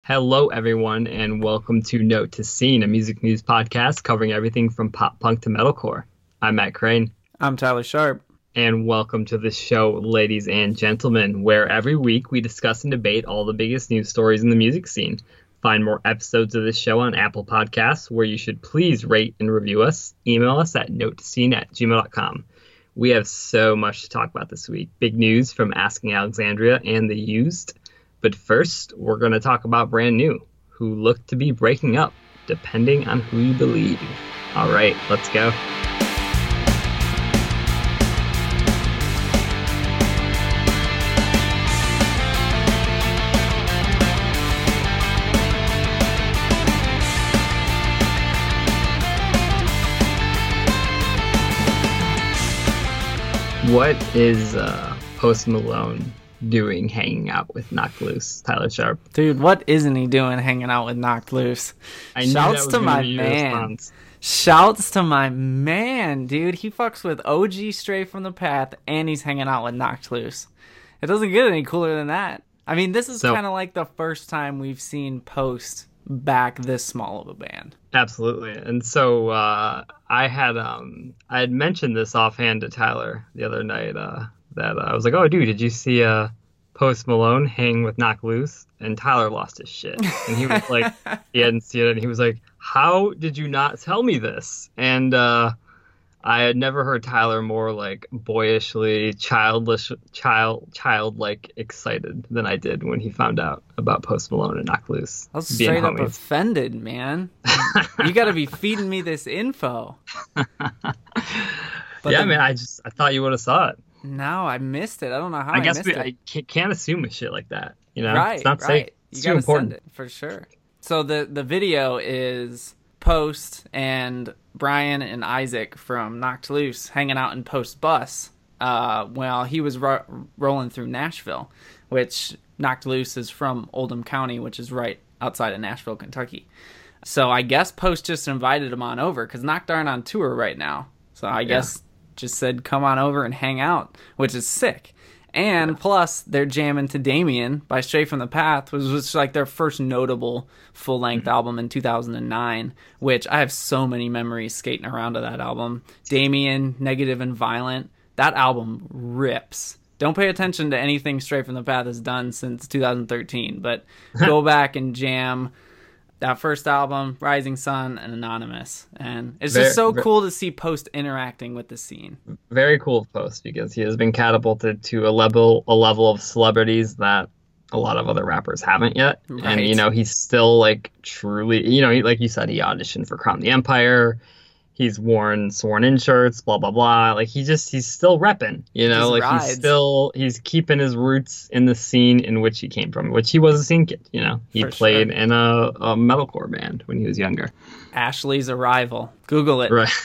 Hello, everyone, and welcome to Note to Scene, a music news podcast covering everything from pop punk to metalcore. I'm Matt Crane. I'm Tyler Sharp. And welcome to the show, ladies and gentlemen, where every week we discuss and debate all the biggest news stories in the music scene. Find more episodes of this show on Apple Podcasts, where you should please rate and review us. Email us at notetoscene@gmail.com. We have so much to talk about this week. Big news from Asking Alexandria and The Used. But first, we're going to talk about Brand New, who look to be breaking up, depending on who you believe. All right, let's go. What is Post Malone doing hanging out with Knocked Loose, Tyler Sharp? Dude, what isn't he doing hanging out with Knocked Loose? Shouts to my man. Shouts to my man, dude. He fucks with OG Stray from the Path, and he's hanging out with Knocked Loose. It doesn't get any cooler than that. I mean, this is kind of like the first time we've seen Post back this small of a band. Absolutely. And so I had mentioned this offhand to Tyler the other night, that I was like, oh, dude, did you see Post Malone hang with Knocked Loose? And Tyler lost his shit. And he was like, he hadn't seen it. And he was like, how did you not tell me this? And I had never heard Tyler more like boyishly childlike excited than I did when he found out about Post Malone and Knocked Loose. I was straight up offended, man. You got to be feeding me this info. Yeah, man, I thought you would have saw it. No, I missed it. I don't know how I missed it. I can't assume a shit like that. You know, right, it's not right. safe. It's you too gotta important. send it for sure. So the video is Post and Brian and Isaac from Knocked Loose hanging out in Post bus while he was rolling through Nashville, which Knocked Loose is from Oldham County, which is right outside of Nashville, Kentucky. So I guess Post just invited him on over because Knocked aren't on tour right now. So I guess just said, come on over and hang out, which is sick. And plus, they're jamming to Damien by Stray from the Path, which was like their first notable full-length album in 2009, which I have so many memories skating around to that album. Damien, Negative and Violent, that album rips. Don't pay attention to anything Stray from the Path has done since 2013, but go back and jam that first album, Rising Sun, and Anonymous. And it's just so cool to see Post interacting with the scene. Very cool Post, because he has been catapulted to a level of celebrities that a lot of other rappers haven't yet. Right. And, you know, he's still, like, truly, you know, like you said, he auditioned for Crown the Empire. He's worn sworn-in shirts, blah, blah, blah. Like, he's still repping, you know? He's keeping his roots in the scene in which he came from, which he was a scene kid, you know? He played in a metalcore band when he was younger. Ashley's Arrival. Google it. Right.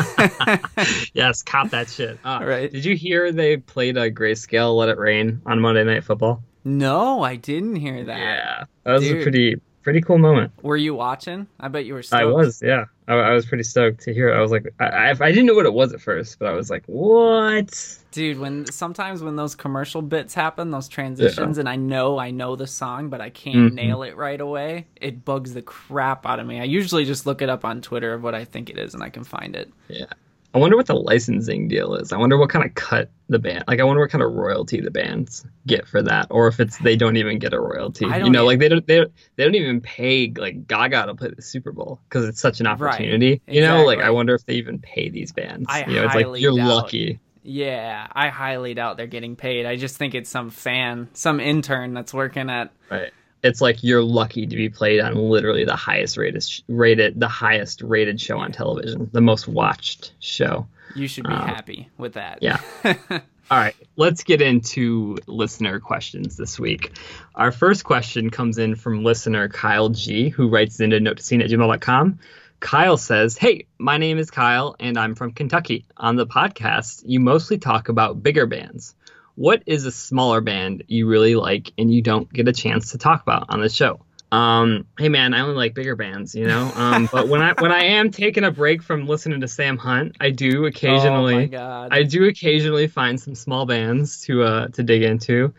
Yes, cop that shit. Right. Did you hear they played a Grayscale Let It Rain on Monday Night Football? No, I didn't hear that. Yeah, that was a pretty cool moment. Were you watching? I bet you were stoked. I was, yeah. I was pretty stoked to hear it. I was like, I didn't know what it was at first, but I was like, what? Dude, sometimes when those commercial bits happen, those transitions, and I know the song, but I can't nail it right away, it bugs the crap out of me. I usually just look it up on Twitter of what I think it is, and I can find it. Yeah. I wonder what the licensing deal is. I wonder what kind of cut the band, like I wonder what kind of royalty the bands get for that, or if they don't even get a royalty. You know, like they don't even pay like Gaga to play the Super Bowl because it's such an opportunity. Right. You know, like I wonder if they even pay these bands. It's like you're lucky. Yeah, I highly doubt they're getting paid. I just think it's some intern that's working at. Right. It's like you're lucky to be played on literally the highest rated show on television, the most watched show. You should be happy with that. Yeah. All right, let's get into listener questions this week. Our first question comes in from listener Kyle G, who writes into notetoscene@gmail.com. Kyle says, hey, my name is Kyle, and I'm from Kentucky. On the podcast, you mostly talk about bigger bands. What is a smaller band you really like and you don't get a chance to talk about on the show? Hey man, I only like bigger bands, you know. But when I am taking a break from listening to Sam Hunt, I do occasionally find some small bands to dig into.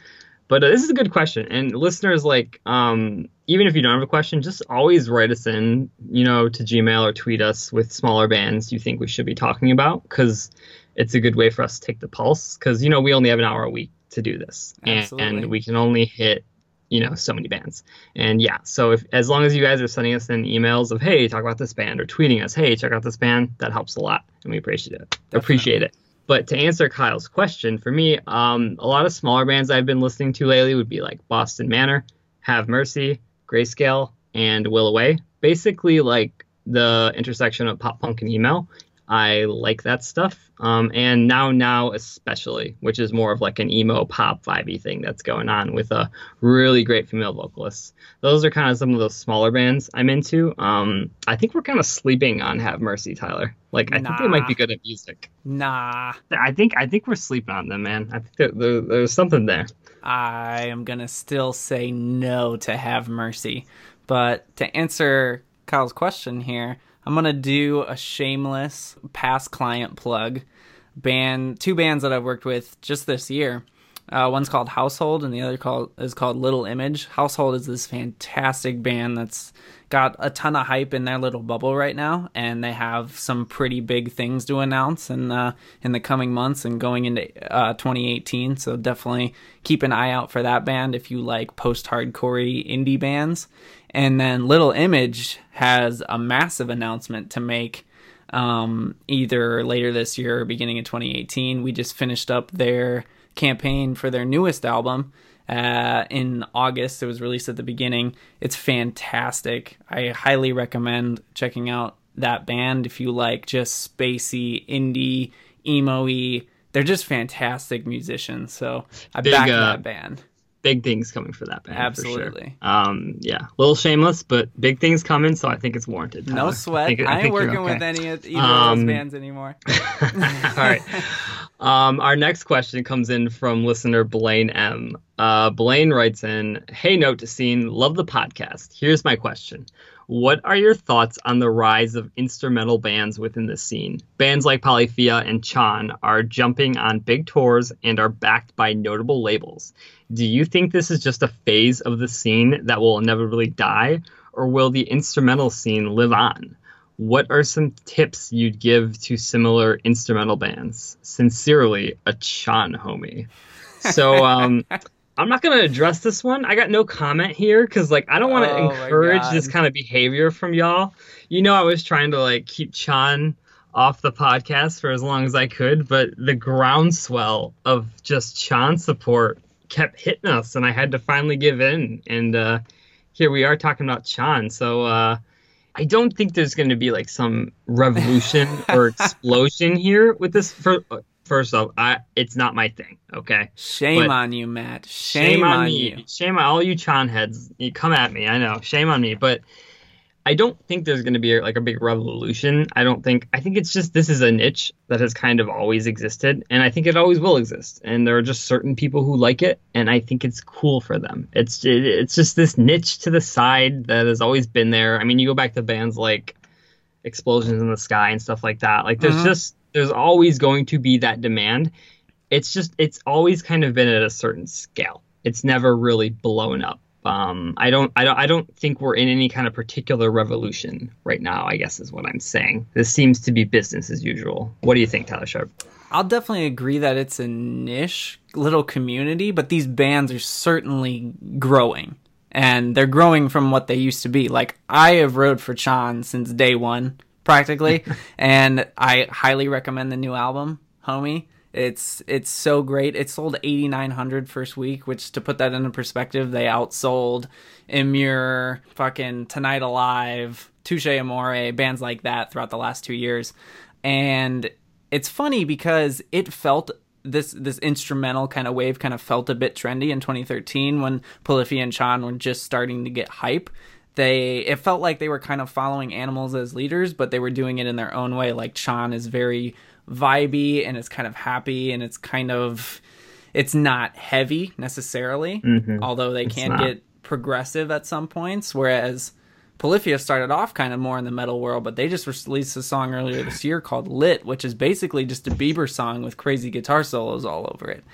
But this is a good question. And listeners, like, even if you don't have a question, just always write us in, to Gmail or tweet us with smaller bands you think we should be talking about, because it's a good way for us to take the pulse. Because, we only have an hour a week to do this. And we can only hit, so many bands. And yeah, so as long as you guys are sending us in emails of, hey, talk about this band, or tweeting us, hey, check out this band, that helps a lot. And we appreciate it. But to answer Kyle's question, for me, a lot of smaller bands I've been listening to lately would be like Boston Manor, Have Mercy, Grayscale, and Will Away. Basically, like the intersection of pop punk and emo. I like that stuff. And Now especially, which is more of like an emo pop vibey thing that's going on with a really great female vocalist. Those are kind of some of those smaller bands I'm into. I think we're kind of sleeping on Have Mercy, Tyler. Like, I think they might be good at music. Nah. I think we're sleeping on them, man. I think there's something there. I am going to still say no to Have Mercy. But to answer Kyle's question here, I'm going to do a shameless past client plug. Two bands that I've worked with just this year. One's called Household and the other is called Little Image. Household is this fantastic band that's got a ton of hype in their little bubble right now, and they have some pretty big things to announce in the coming months and going into 2018. So definitely keep an eye out for that band if you like post-hardcore indie bands. And then Little Image has a massive announcement to make either later this year or beginning of 2018. We just finished up their campaign for their newest album in August. It was released at the beginning. It's fantastic. I highly recommend checking out that band if you like just spacey, indie, emo-y. They're just fantastic musicians. So I back that band. Big things coming for that band. Absolutely. For sure. Yeah, a little shameless, but big things coming, so I think it's warranted. Tyler. No sweat. I ain't working with either of those bands anymore. All right. Our next question comes in from listener Blaine M. Blaine writes in, "Hey, Note to Scene, love the podcast. Here's my question. What are your thoughts on the rise of instrumental bands within the scene? Bands like Polyphia and Chan are jumping on big tours and are backed by notable labels. Do you think this is just a phase of the scene that will inevitably die, or will the instrumental scene live on? What are some tips you'd give to similar instrumental bands? Sincerely, a Chan homie." So, I'm not going to address this one. I got no comment here because, I don't want to encourage this kind of behavior from y'all. I was trying to, keep Chan off the podcast for as long as I could, but the groundswell of just Chan support kept hitting us, and I had to finally give in. And here we are talking about Chan. So I don't think there's going to be, some revolution or explosion here with this. First off, it's not my thing, okay? Shame on you, Matt. Shame on me. You. Shame on all you Chan heads. You come at me, I know. Shame on me. But I don't think there's going to be a big revolution. I think it's just this is a niche that has kind of always existed, and I think it always will exist. And there are just certain people who like it, and I think it's cool for them. It's just this niche to the side that has always been there. I mean, you go back to bands like Explosions in the Sky and stuff like that. There's always going to be that demand. It's always kind of been at a certain scale. It's never really blown up. I don't think we're in any kind of particular revolution right now, I guess is what I'm saying. This seems to be business as usual. What do you think, Tyler Sharp? I'll definitely agree that it's a niche little community, but these bands are certainly growing. And they're growing from what they used to be. I have rode for Chan since day one, practically, and I highly recommend the new album, homie. It's so great. It sold 8,900 first week, which, to put that into perspective, they outsold Immure, fucking Tonight Alive, Touche Amore, bands like that throughout the last 2 years. And it's funny because it felt this instrumental kind of wave kind of felt a bit trendy in 2013 when Polyphia and Chan were just starting to get hype. It felt like they were kind of following Animals as leaders, but they were doing it in their own way. Chan is very vibey and it's kind of happy and it's not heavy necessarily, although they can get progressive at some points, whereas Polyphia started off kind of more in the metal world, but they just released a song earlier this year called Lit, which is basically just a Bieber song with crazy guitar solos all over it.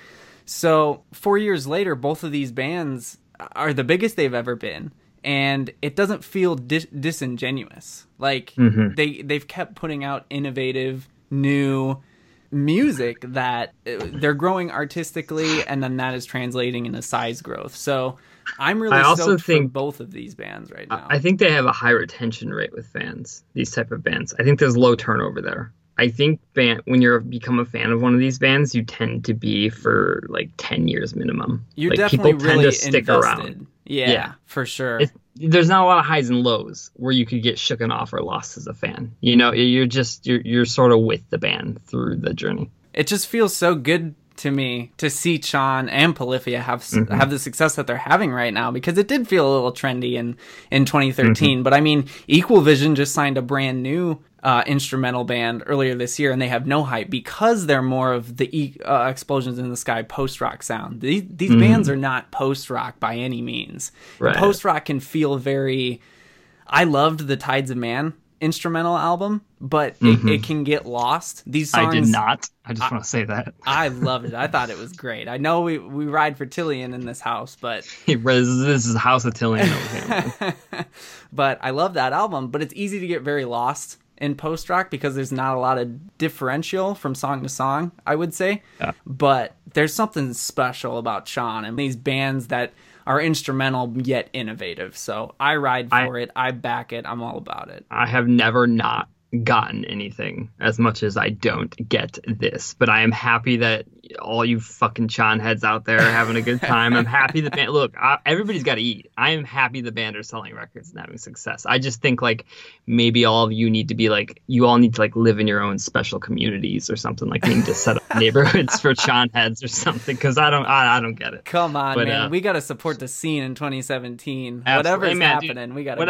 So 4 years later, both of these bands are the biggest they've ever been. And it doesn't feel disingenuous. Like they've kept putting out innovative, new music that they're growing artistically, and then that is translating into size growth. So I'm really stoked for both of these bands right now. I think they have a high retention rate with fans, these type of bands. I think there's low turnover there. I think when you become a fan of one of these bands, you tend to be for like 10 years minimum. You're like, definitely people really tend to stick invested. around. Yeah, for sure. There's not a lot of highs and lows where you could get shooken off or lost as a fan. You know, you're sort of with the band through the journey. It just feels so good to me to see Sean and Polyphia have the success that they're having right now, because it did feel a little trendy in 2013. But I mean, Equal Vision just signed a brand new instrumental band earlier this year, and they have no hype because they're more of the Explosions in the Sky post-rock sound. These bands are not post-rock by any means. Right. Post-rock can feel very... I loved the Tides of Man instrumental album, but it can get lost. These songs... I did not. I just want to say that. I loved it. I thought it was great. I know we ride for Tillian in this house, but... This is House of Tillian over here. But I love that album, but it's easy to get very lost in post-rock because there's not a lot of differential from song to song, I would say. Yeah. But there's something special about Sean and these bands that are instrumental yet innovative. So I ride for it. I back it. I'm all about it. I have never not gotten anything as much as I don't get this. But I am happy that all you fucking Sean heads out there are having a good time. I'm happy the band... Look, everybody's got to eat. I am happy the band are selling records and having success. I just think, like, maybe all of you need to be, like... You all need to, like, live in your own special communities or something. Like, you need to set up neighborhoods for Sean heads or something, because I don't get it. Come on, man. We got to support the scene in 2017. Whatever's happening, we got to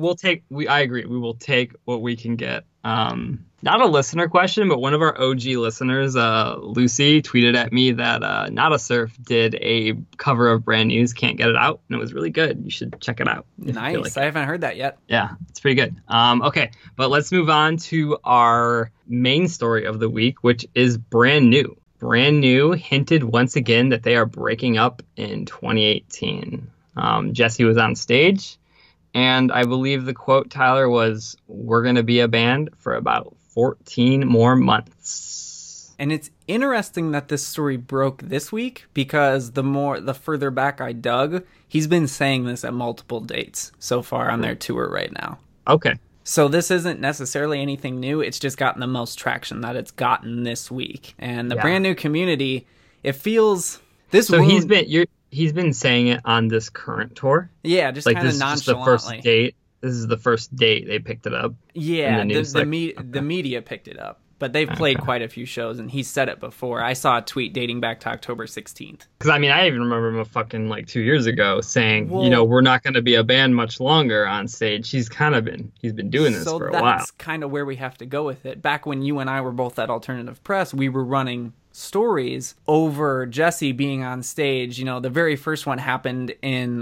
go. I agree. We will take what we can get. Not a listener question, but one of our OG listeners, Lucy, tweeted at me that Not a Surf did a cover of Brand New's Can't Get It Out, and it was really good. You should check it out. Nice. I haven't heard that yet. Yeah, it's pretty good. Okay, but let's move on to our main story of the week, which is Brand New. Brand New hinted once again that they are breaking up in 2018. Jesse was on stage, and I believe the quote, Tyler, was, "We're going to be a band for about 14 more months." And it's interesting that this story broke this week, because the further back I dug, he's been saying this at multiple dates so far on their tour right now. Okay. So this isn't necessarily anything new. It's just gotten the most traction that it's gotten this week. And the Brand New community, it feels... So he's been saying it on this current tour? Yeah, just kind of nonchalantly. The first date. This is the first date they picked it up. Yeah, the media picked it up. But they've played quite a few shows, and he's said it before. I saw a tweet dating back to October 16th. Because, I mean, I even remember him fucking, 2 years ago saying, we're not going to be a band much longer on stage. He's been doing this for a while. So that's kind of where we have to go with it. Back when you and I were both at Alternative Press, we were running stories over Jesse being on stage. The very first one happened in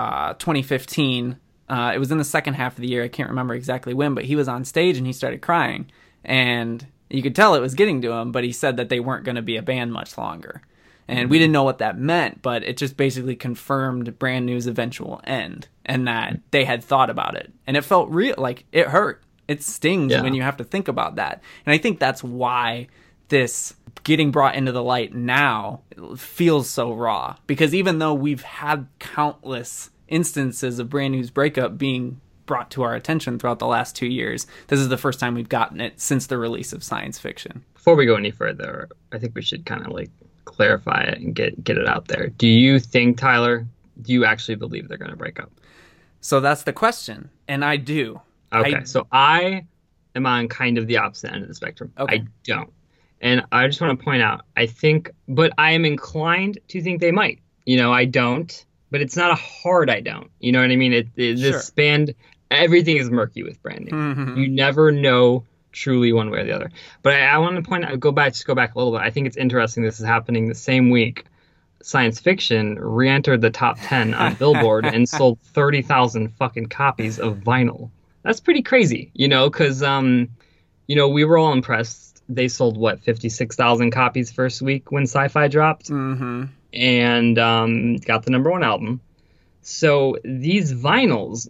2015. It was in the second half of the year. I can't remember exactly when, but he was on stage and he started crying. And you could tell it was getting to him, but he said that they weren't going to be a band much longer. And we didn't know what that meant, but it just basically confirmed Brand New's eventual end, and that they had thought about it. And it felt real, like it hurt. It stings when you have to think about that. And I think that's why this getting brought into the light now feels so raw. Because even though we've had countless instances of Brand New's breakup being brought to our attention throughout the last 2 years, this is the first time we've gotten it since the release of Science Fiction. Before we go any further, I think we should kind of clarify it and get it out there. Do you think, Tyler, do you actually believe they're going to break up? So that's the question, and I do. Okay, so I am on kind of the opposite end of the spectrum. Okay. I don't. And I just want to point out, but I am inclined to think they might. I don't, but it's not a hard I don't. You know what I mean? This band, everything is murky with Brand New. Mm-hmm. You never know truly one way or the other. But I want to point out, go back a little bit. I think it's interesting this is happening the same week Science Fiction re-entered the top 10 on Billboard and sold 30,000 fucking copies of vinyl. That's pretty crazy, because, we were all impressed they sold what 56,000 copies first week when Sci-Fi dropped, and got the #1 album. So these vinyls,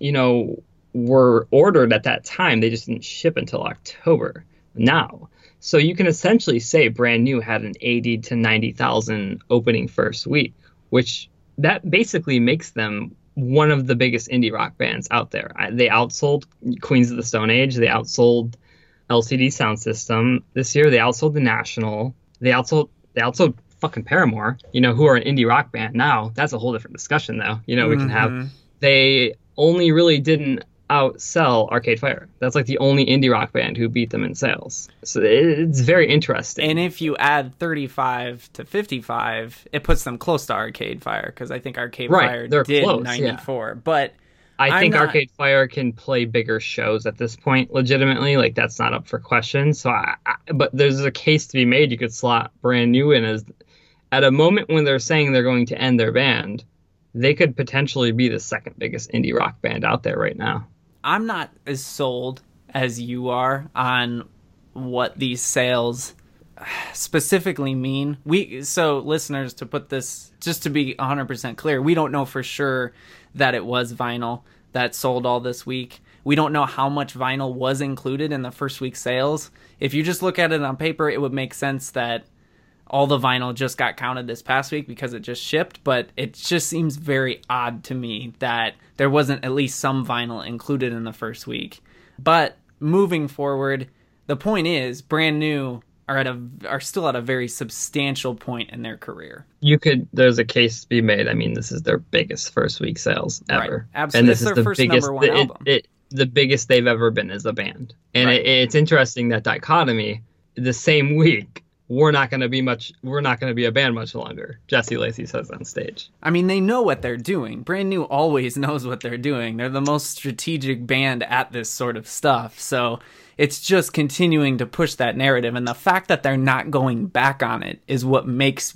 were ordered at that time. They just didn't ship until October now. So you can essentially say Brand New had an 80 to 90,000 opening first week, which that basically makes them one of the biggest indie rock bands out there. They outsold Queens of the Stone Age. They outsold LCD Sound System this year. They outsold The National. They outsold fucking Paramore, who are an indie rock band now. That's a whole different discussion, though. We can have. They only really didn't outsell Arcade Fire. That's like the only indie rock band who beat them in sales. So it's very interesting. And if you add 35 to 55, it puts them close to Arcade Fire, because I think Arcade Fire did close, 94. Yeah. But I think Arcade Fire can play bigger shows at this point, legitimately. Like, that's not up for question. So, but there's a case to be made. You could slot Brand New in as, at a moment when they're saying they're going to end their band, they could potentially be the second biggest indie rock band out there right now. I'm not as sold as you are on what these sales specifically mean. So listeners, to put this, just to be 100% clear, we don't know for sure that it was vinyl that sold all this week. We don't know how much vinyl was included in the first week's sales. If you just look at it on paper, it would make sense that all the vinyl just got counted this past week because it just shipped, but it just seems very odd to me that there wasn't at least some vinyl included in the first week. But moving forward, the point is, Brand New are still at a very substantial point in their career. There's a case to be made. I mean, this is their biggest first week sales ever. Right. Absolutely. And this is their first biggest, #1 album. The biggest they've ever been as a band. And right. It's interesting, that dichotomy. The same week, we're not going to be a band much longer, Jesse Lacey says on stage. I mean, they know what they're doing. Brand New always knows what they're doing. They're the most strategic band at this sort of stuff. So it's just continuing to push that narrative. And the fact that they're not going back on it is what makes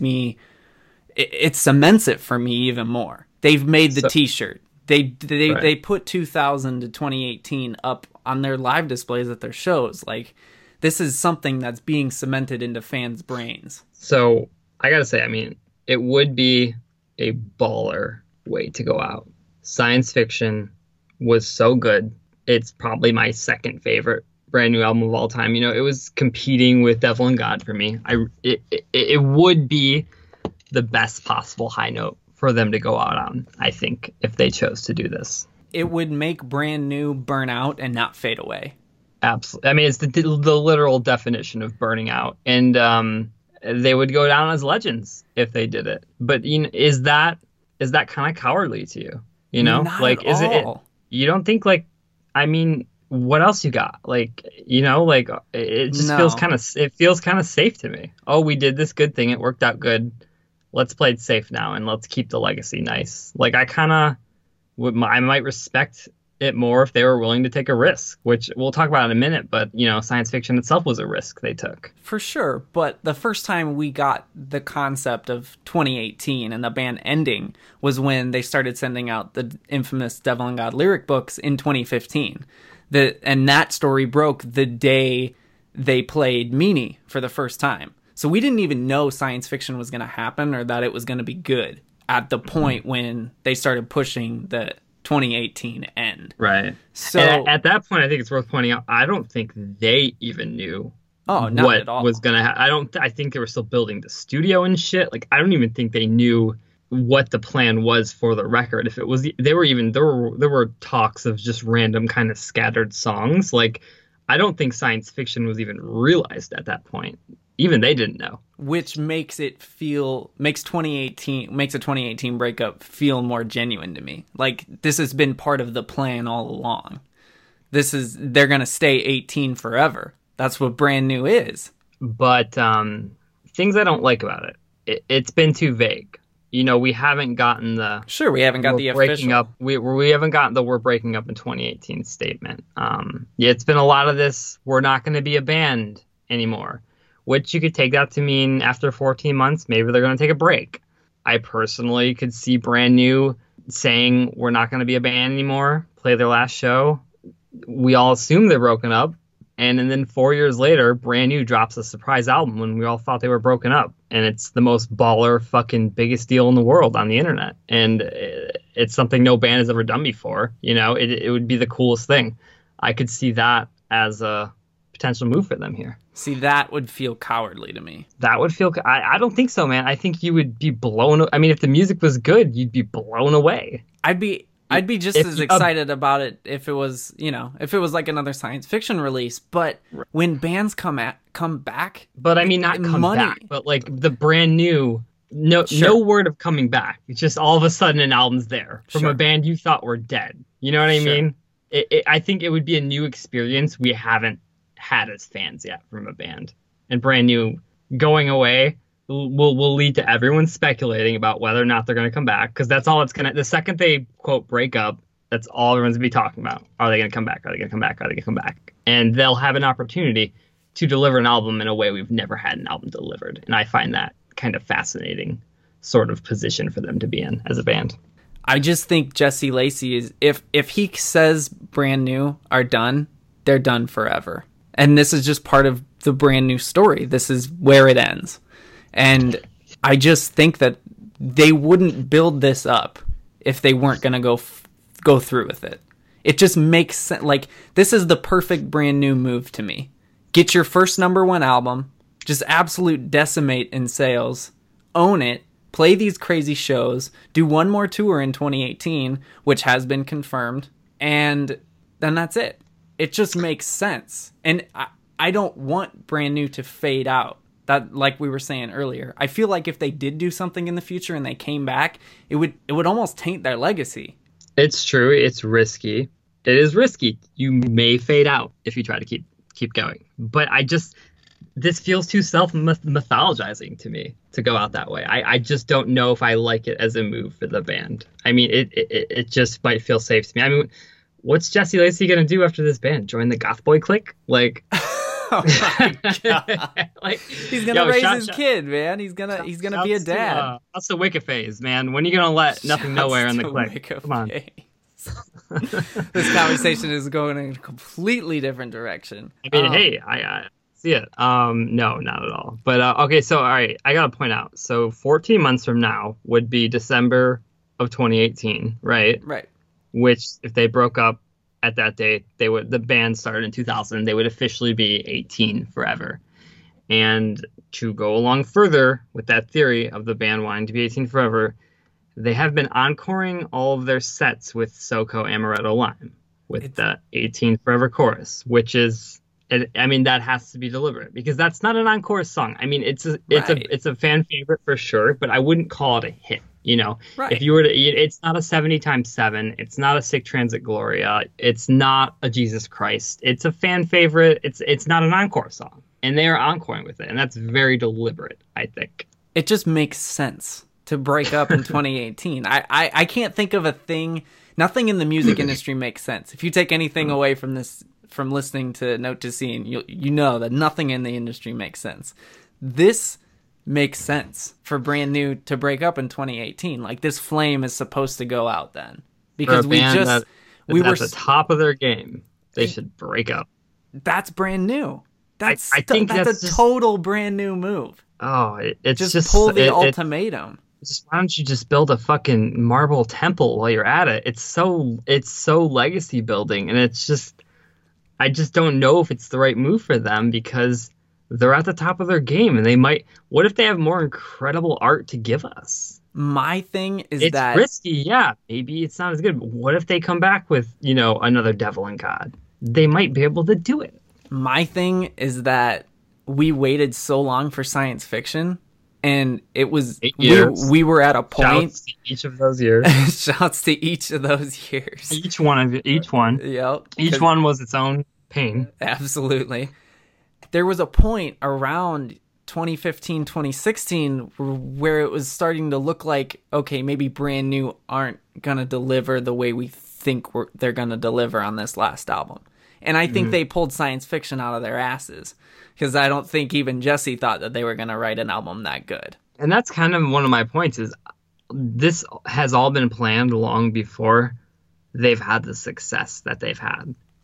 it cements it for me even more. They've made the t-shirt. They put 2000 to 2018 up on their live displays at their shows. Like, this is something that's being cemented into fans' brains. So I got to say, I mean, it would be a baller way to go out. Science Fiction was so good. It's probably my second favorite Brand New album of all time. It was competing with Devil and God for me. It would be the best possible high note for them to go out on, I think, if they chose to do this. It would make Brand New burn out and not fade away. Absolutely. I mean, it's the literal definition of burning out. And they would go down as legends if they did it. But is that kind of cowardly to you? Not like, at is all. it? You don't think, like, I mean, what else you got? Like, like, it just feels kind of safe to me. Oh, we did this good thing. It worked out good. Let's play it safe now, and let's keep the legacy nice. Like, I might respect it more if they were willing to take a risk, which we'll talk about in a minute. But Science Fiction itself was a risk they took, for sure. But the first time we got the concept of 2018 and the band ending was when they started sending out the infamous Devil and God lyric books in 2015. And that story broke the day they played Meanie for the first time. So we didn't even know Science Fiction was going to happen or that it was going to be good at the point when they started pushing the 2018 end. Right. So at that point, I think it's worth pointing out, I don't think they even knew not what at all. was going to happen. I think they were still building the studio and shit. Like, I don't even think they knew what the plan was for the record. If it was, there were talks of just random kind of scattered songs. Like, I don't think Science Fiction was even realized at that point. Even they didn't know. Which makes a 2018 breakup feel more genuine to me. Like, this has been part of the plan all along. They're going to stay 18 forever. That's what Brand New is. But things I don't like about it. It's been too vague. We haven't gotten the... Sure, we haven't got the official... Up, we haven't gotten the we're breaking up in 2018 statement. It's been a lot of this, we're not going to be a band anymore. Which you could take that to mean after 14 months, maybe they're going to take a break. I personally could see Brand New saying we're not going to be a band anymore, play their last show. We all assume they're broken up, And then 4 years later, Brand New drops a surprise album when we all thought they were broken up. And it's the most baller fucking biggest deal in the world on the internet. And it's something no band has ever done before. You know, it would be the coolest thing. I could see that as a potential move for them here. See, that would feel cowardly to me. That would feel... I don't think so, man. I think you would be blown... I mean, if the music was good, you'd be blown away. I'd be just as excited about it if it was, you know, if it was like another science fiction release. But when bands come back, but I mean, not come back, but like the Brand New, no word of coming back. It's just all of a sudden an album's there from a band you thought were dead. You know what I mean? I think it would be a new experience we haven't had as fans yet from a band. And Brand New going away will lead to everyone speculating about whether or not they're going to come back, because that's all it's going to... The second they, quote, break up, that's all everyone's going to be talking about. Are they going to come back? Are they going to come back? Are they going to come back? And they'll have an opportunity to deliver an album in a way we've never had an album delivered. And I find that kind of fascinating sort of position for them to be in as a band. I just think Jesse Lacey is... If he says Brand New are done, they're done forever. And this is just part of the Brand New story. This is where it ends. And I just think that they wouldn't build this up if they weren't going to go through with it. It just makes sense. Like, this is the perfect Brand New move to me. Get your first #1 album, just absolute decimate in sales, own it, play these crazy shows, do one more tour in 2018, which has been confirmed, and then that's it. It just makes sense. And I don't want Brand New to fade out. That, like we were saying earlier, I feel like if they did do something in the future and they came back, it would almost taint their legacy. It's true. It's risky. It is risky. You may fade out if you try to keep going. But this feels too self-mythologizing to me to go out that way. I just don't know if I like it as a move for the band. I mean, it just might feel safe to me. I mean, what's Jesse Lacey going to do after this band? Join the goth boy clique? Like... Oh my God. Like, he's gonna raise his kid, man. He's gonna be a dad. That's the Wicked phase, man. When are you gonna let Nothing Nowhere in the click? Come on. This conversation is going in a completely different direction. I mean, hey, I see it. No, not at all. But okay, so all right, I gotta point out. So 14 months from now would be December of 2018, right? Right. Which, if they broke up at that date, the band started in 2000. They would officially be 18 forever. And to go along further with that theory of the band wanting to be 18 forever, they have been encoring all of their sets with SoCo Amaretto Lime with the 18 Forever chorus, which is, I mean, that has to be deliberate because that's not an encore song. I mean, it's a fan favorite for sure, but I wouldn't call it a hit. You know, if you were to, it's not a 70x7. It's not a Sick Transit Gloria. It's not a Jesus Christ. It's a fan favorite. It's not an encore song, and they are encoring with it, and that's very deliberate, I think. It just makes sense to break up in 2018. I can't think of a thing. Nothing in the music industry makes sense. If you take anything away from this, from listening to Note to Scene, you know that nothing in the industry makes sense. This makes sense for Brand New to break up in 2018. Like, this flame is supposed to go out then, because we were at the top of their game. They should break up. That's Brand New. I think that's a total Brand New move. Oh, it's just pull the ultimatum. Why don't you just build a fucking marble temple while you're at it? It's so legacy building, and it's just, I just don't know if it's the right move for them because they're at the top of their game, and they might... What if they have more incredible art to give us? My thing is it's risky, yeah. Maybe it's not as good. But what if they come back with, another Devil and God? They might be able to do it. My thing is that we waited so long for science fiction, and it was... 8 years. We were at a point... Shouts to each of those years. Shouts to each of those years. Each one. Yep. Each one was its own pain. Absolutely. There was a point around 2015, 2016 where it was starting to look like, okay, maybe Brand New aren't going to deliver the way we think they're going to deliver on this last album. And I think they pulled science fiction out of their asses because I don't think even Jesse thought that they were going to write an album that good. And that's kind of one of my points is this has all been planned long before they've had the success that they've had.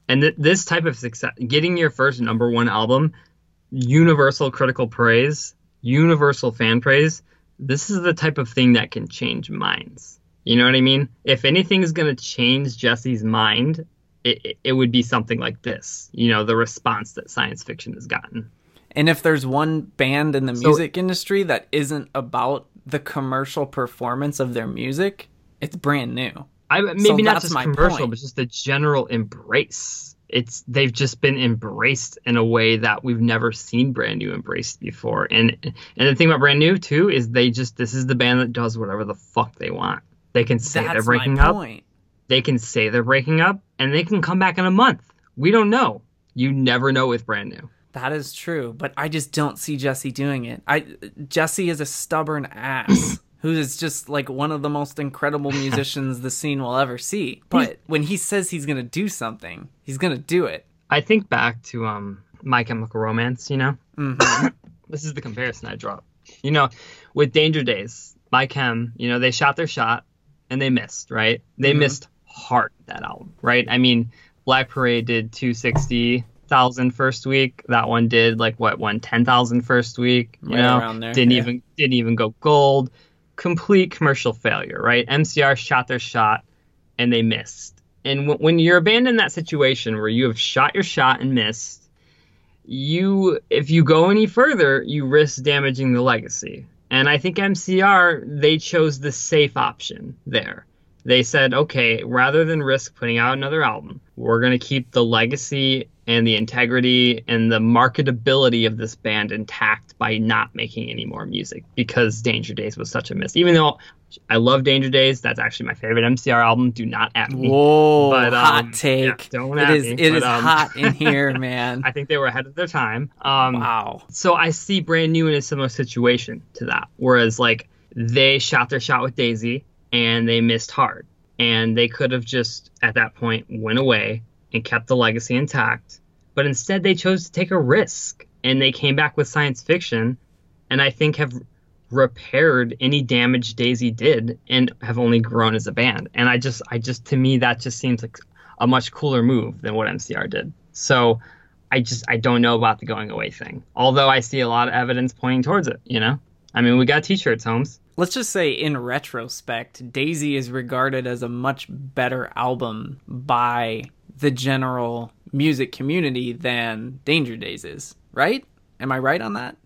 And this type of success, getting your first number one album, universal critical praise, universal fan praise, this is the type of thing that can change minds. You know what I mean? If anything is going to change Jesse's mind, it would be something like this, you know, the response that science fiction has gotten. And if there's one band in the music industry that isn't about the commercial performance of their music, it's Brand New. Maybe not just commercial, but just the general embrace. They've just been embraced in a way that we've never seen Brand New embraced before. And the thing about Brand New too is this is the band that does whatever the fuck they want. They can say they're breaking up. They can say they're breaking up, and they can come back in a month. We don't know. You never know with Brand New. That is true, but I just don't see Jesse doing it. Jesse is a stubborn ass who is just like one of the most incredible musicians the scene will ever see. But when he says he's going to do something, he's going to do it. I think back to My Chemical Romance, you know? Mm-hmm. This is the comparison I draw. You know, with Danger Days, My Chem, you know, they shot their shot and they missed, right? They missed hard that album, right? I mean, Black Parade did 260,000 first week. That one did won 10,000 first week. You know, around there. Didn't even go gold. Complete commercial failure, right? MCR shot their shot and they missed. And when you're a band in that situation where you have shot your shot and missed, if you go any further, you risk damaging the legacy. And I think MCR, they chose the safe option there. They said, okay, rather than risk putting out another album, we're going to keep the legacy and the integrity and the marketability of this band intact by not making any more music, because Danger Days was such a miss. Even though I love Danger Days, that's actually my favorite MCR album. Do not at me. Whoa, but, hot take. Yeah, don't at me. It is hot in here, man. I think they were ahead of their time. Wow. So I see Brand New in a similar situation to that, whereas they shot their shot with Daisy and they missed hard, and they could have just at that point went away and kept the legacy intact, but instead they chose to take a risk and they came back with Science Fiction, and I think have repaired any damage Daisy did and have only grown as a band. And I just to me that just seems like a much cooler move than what MCR did. So I don't know about the going away thing, although I see a lot of evidence pointing towards it, you know? I mean, we got t-shirts, Holmes. Let's just say, in retrospect, Daisy is regarded as a much better album by the general music community than Danger Days is, right? Am I right on that?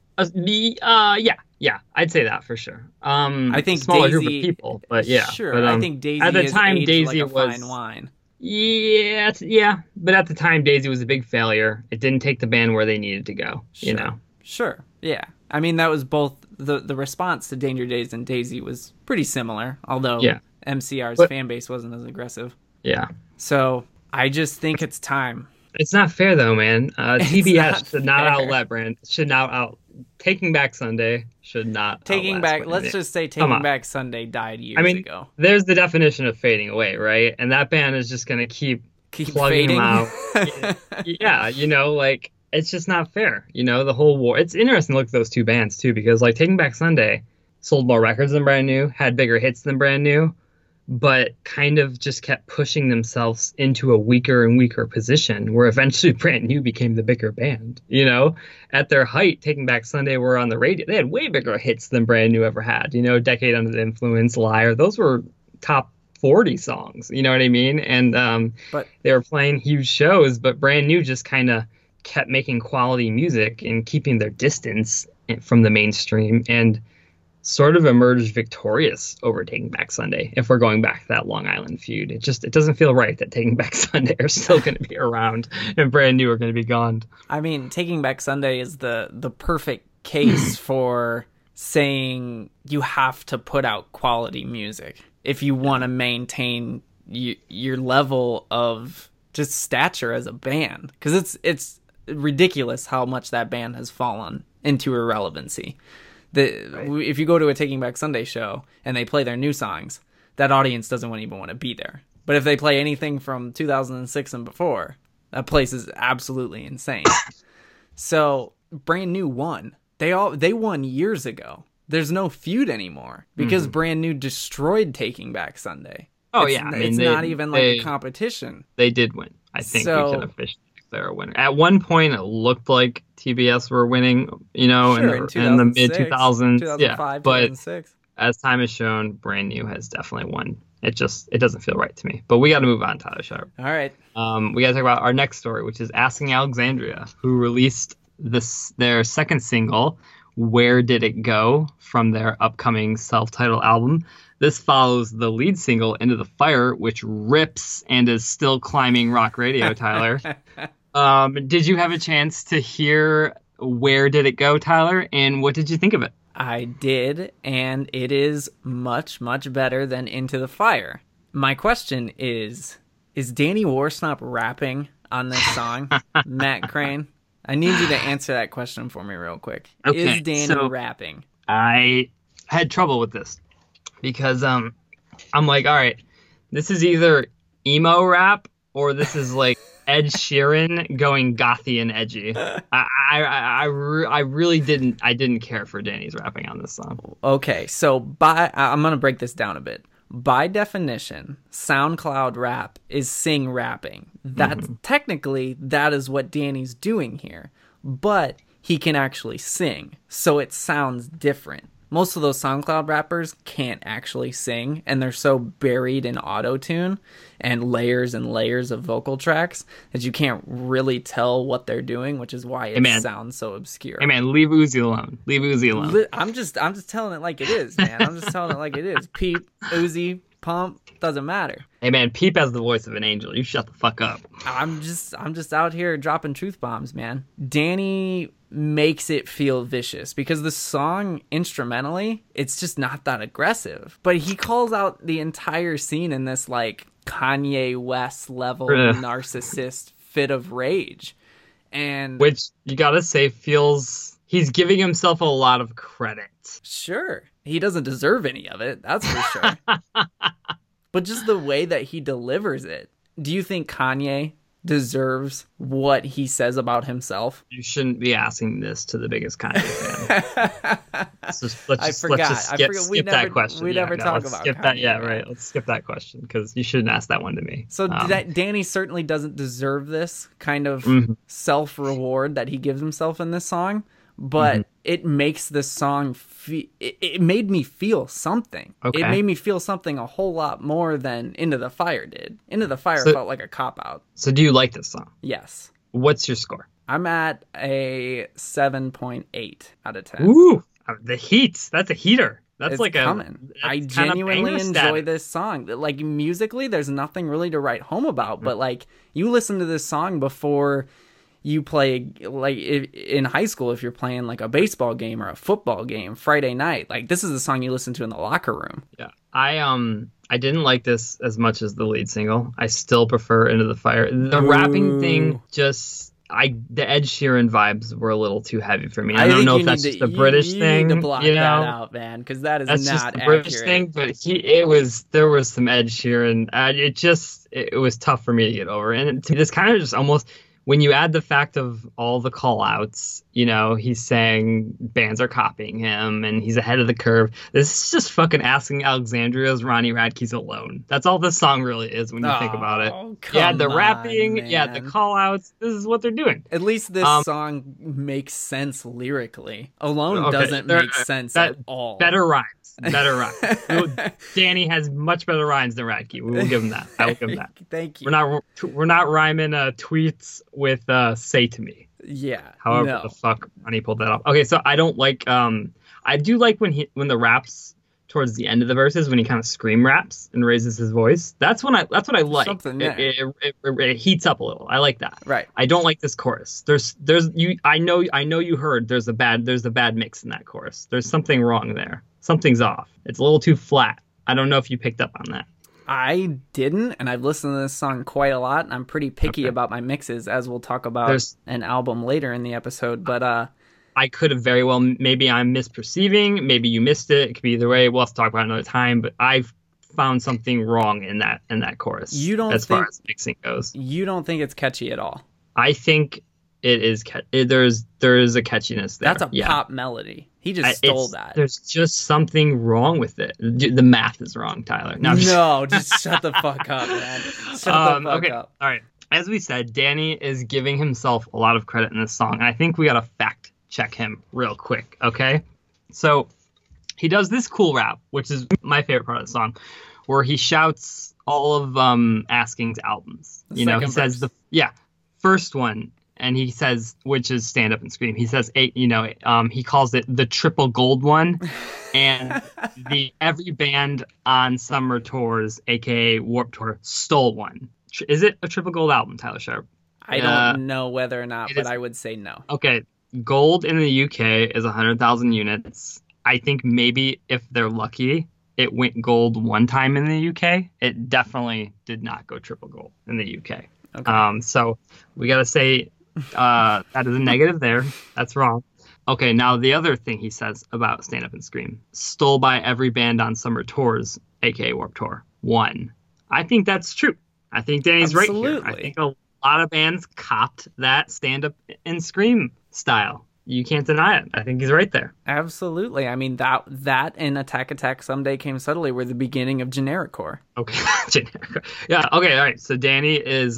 Yeah, I'd say that for sure. I think smaller Daisy, group of people, but yeah. Sure, but, I think Daisy at the time, aged Daisy like a was fine wine. Yeah, but at the time, Daisy was a big failure. It didn't take the band where they needed to go, you know? Sure, yeah. I mean, that was both the response to Danger Days and Daisy was pretty similar, although MCR's fan base wasn't as aggressive. Yeah. So I just think it's time. It's not fair, though, man. TBS should not outlet brand. Should not out. Taking Back Sunday should not. Taking Back. Let's just say Taking Back Sunday died years ago. There's the definition of fading away, right? And that band is just gonna keep plugging fading? them out. Yeah, you know, like it's just not fair. You know, the whole war. It's interesting to look at those two bands too, because like Taking Back Sunday sold more records than Brand New, had bigger hits than Brand New, but kind of just kept pushing themselves into a weaker and weaker position where eventually Brand New became the bigger band. You know, at their height, Taking Back Sunday were on the radio. They had way bigger hits than Brand New ever had. You know, Decade Under the Influence, Liar. Those were top 40 songs. You know what I mean? And but they were playing huge shows, but Brand New just kind of kept making quality music and keeping their distance from the mainstream, and sort of emerged victorious over Taking Back Sunday. If we're going back to that Long Island feud, it doesn't feel right that Taking Back Sunday are still going to be around and Brand New are going to be gone. I mean, Taking Back Sunday is the perfect case for saying you have to put out quality music if you want to maintain your level of just stature as a band, because it's ridiculous how much that band has fallen into irrelevancy. If you go to a Taking Back Sunday show and they play their new songs, that audience doesn't even want to be there. But if they play anything from 2006 and before, that place is absolutely insane. So Brand New won. They won years ago. There's no feud anymore because Brand New destroyed Taking Back Sunday. Oh, yeah. It's not even like a competition. They did win. I think we can officially declare a winner. At one point, it looked like TBS were winning, in the mid 2000s. Yeah, but 2006. As time has shown, Brand New has definitely won. It doesn't feel right to me. But we got to move on, Tyler Sharp. All right. We got to talk about our next story, which is Asking Alexandria, who released their second single, Where Did It Go, from their upcoming self-titled album. This follows the lead single, Into the Fire, which rips and is still climbing rock radio, Tyler. Did you have a chance to hear Where Did It Go, Tyler? And what did you think of it? I did, and it is much, much better than Into the Fire. My question is Danny Worsnop rapping on this song? Matt Crane? I need you to answer that question for me real quick. Okay, is Danny rapping? I had trouble with this because I'm like, all right, this is either emo rap or this is like Ed Sheeran going gothy and edgy. I really didn't care for Danny's rapping on this song. Okay, so I'm gonna break this down a bit. By definition, SoundCloud rap is sing rapping. That's technically that is what Danny's doing here, but he can actually sing, so it sounds different. Most of those SoundCloud rappers can't actually sing, and they're so buried in auto-tune and layers of vocal tracks that you can't really tell what they're doing, which is why it sounds so obscure. Hey man, leave Uzi alone. Leave Uzi alone. I'm just telling it like it is, man. I'm just telling it like it is. Peep, Uzi, Pump, doesn't matter. Hey man, Peep has the voice of an angel. You shut the fuck up. I'm just out here dropping truth bombs, man. Danny makes it feel vicious because the song instrumentally, it's just not that aggressive. But he calls out the entire scene in this like Kanye West level narcissist fit of rage. And which you gotta say he's giving himself a lot of credit. Sure. He doesn't deserve any of it, that's for sure. But just the way that he delivers it. Do you think Kanye deserves what he says about himself? You shouldn't be asking this to the biggest Kanye fan. Let's just skip that question. We never talk about skip Kanye, that. Yeah, right. Let's skip that question because you shouldn't ask that one to me. So Danny certainly doesn't deserve this kind of self-reward that he gives himself in this song, but it makes this song it made me feel something. Okay. It made me feel something a whole lot more than Into the Fire did. Into the Fire felt like a cop-out. So do you like this song? Yes. What's your score? I'm at a 7.8 out of 10. Ooh, the heat. That's a heater. That's it's like coming. I genuinely enjoy this song. Like musically, there's nothing really to write home about, but like you listen to this song before you play, like in high school, if you're playing like a baseball game or a football game Friday night, like this is the song you listen to in the locker room. Yeah. I didn't like this as much as the lead single. I still prefer Into the Fire. The rapping thing the Ed Sheeran vibes were a little too heavy for me. I don't know if that's just a British thing. You need to block that out, man, because that's not just accurate. British thing. But there was some Ed Sheeran. It was tough for me to get over, and this kind of just almost. When you add the fact of all the call outs, he's saying bands are copying him and he's ahead of the curve. This is just fucking Asking Alexandria's Ronnie Radke's Alone. That's all this song really is when you think about it. Yeah, the rapping, man. The call outs. This is what they're doing. At least this song makes sense lyrically. Alone doesn't make sense at all. Better rhymes. Danny has much better rhymes than Radke. We will give him that. I will give him that. Thank you. We're not rhyming tweets with "say to me." Yeah. However the fuck Ronnie pulled that off. Okay, so I don't like. I do like when the raps towards the end of the verses when he kind of scream raps and raises his voice. That's what I like. Something there. It heats up a little. I like that. Right. I don't like this chorus. I know you heard there's a bad mix in that chorus. There's something wrong there. Something's off. It's a little too flat. I don't know if you picked up on that. I didn't, and I've listened to this song quite a lot, and I'm pretty picky about my mixes, as we'll talk about an album later in the episode. But I could have very well, maybe I'm misperceiving, maybe you missed it. It could be either way. We'll have to talk about it another time. But I've found something wrong in that chorus. As far as mixing goes. You don't think it's catchy at all? I think it is. There is a catchiness there. That's a pop melody. He just stole that. There's just something wrong with it. The math is wrong, Tyler. No, just shut the fuck up, man. Shut the fuck up. All right. as we said, Danny is giving himself a lot of credit in this song. And I think we got to fact check him real quick, okay? So he does this cool rap, which is my favorite part of the song, where he shouts all of Asking's albums. He says first one, and he says, which is Stand Up and Scream. He says he calls it the triple gold one, and the every band on summer tours, aka Warped Tour, stole one. Is it a triple gold album, Tyler Sharp? I don't know whether or not, but I would say no. Okay, gold in the UK is 100,000 units. I think maybe if they're lucky, it went gold one time in the UK. It definitely did not go triple gold in the UK. Okay. So we got to say that is a negative there. That's wrong. Okay, now the other thing he says about Stand Up and Scream. Stole by every band on summer tours, aka Warped Tour. 1. I think that's true. I think Danny's Absolutely. right here. I think a lot of bands copped that Stand Up and Scream style. You can't deny it. I think he's right there. Absolutely. I mean, that and Attack Someday Came Suddenly were the beginning of generic core. Okay. Generic. Yeah. Okay. All right. So Danny is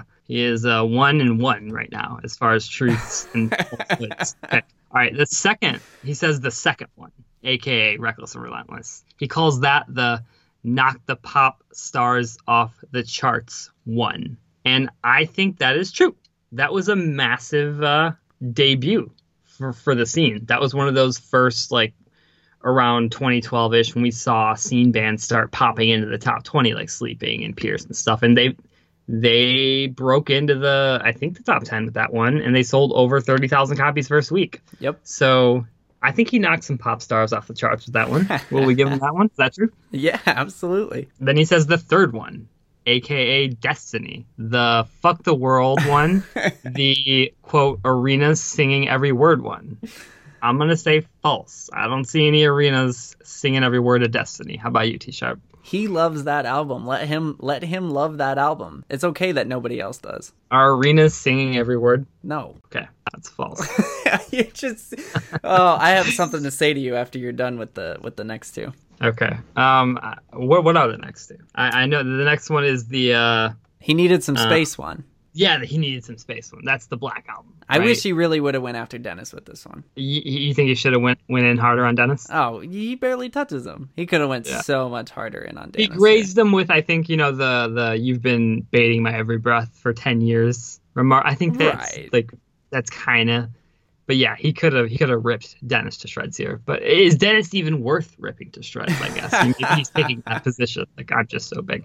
1-1 right now as far as truths and falsehoods. Okay. All right. He says the second one, aka Reckless and Relentless. He calls that the knock the pop stars off the charts one. And I think that is true. That was a massive debut for the scene. That was one of those first, like, around 2012-ish when we saw scene bands start popping into the top 20, like Sleeping and Pierce and stuff. And they broke into the top 10 with that one, and they sold over 30,000 copies first week. Yep. So I think he knocked some pop stars off the charts with that one. Will we give him that one? Is that true? Yeah, absolutely. Then he says the third one, aka Destiny, the fuck the world one, the quote arenas singing every word one. I'm gonna say false. I don't see any arenas singing every word of Destiny. How about you, T Sharp? He loves that album. Let him love that album. It's okay that nobody else does. Are arenas singing every word? No. Okay, that's false. You just I have something to say to you after you're done with the next two. Okay. What are the next two? I know the next one is the he needed some space one. Yeah, he needed some space one. That's the Black Album. I right? wish he really would have went after Dennis with this one. You think he should have went in harder on Dennis? Oh, he barely touches him. He could have went so much harder in on Dennis. He grazed him with, I think, the you've been baiting my every breath for 10 years remark. I think that's that's kind of. But yeah, he could have ripped Dennis to shreds here. But is Dennis even worth ripping to shreds? I guess maybe he's taking that position. Like, I'm just so big.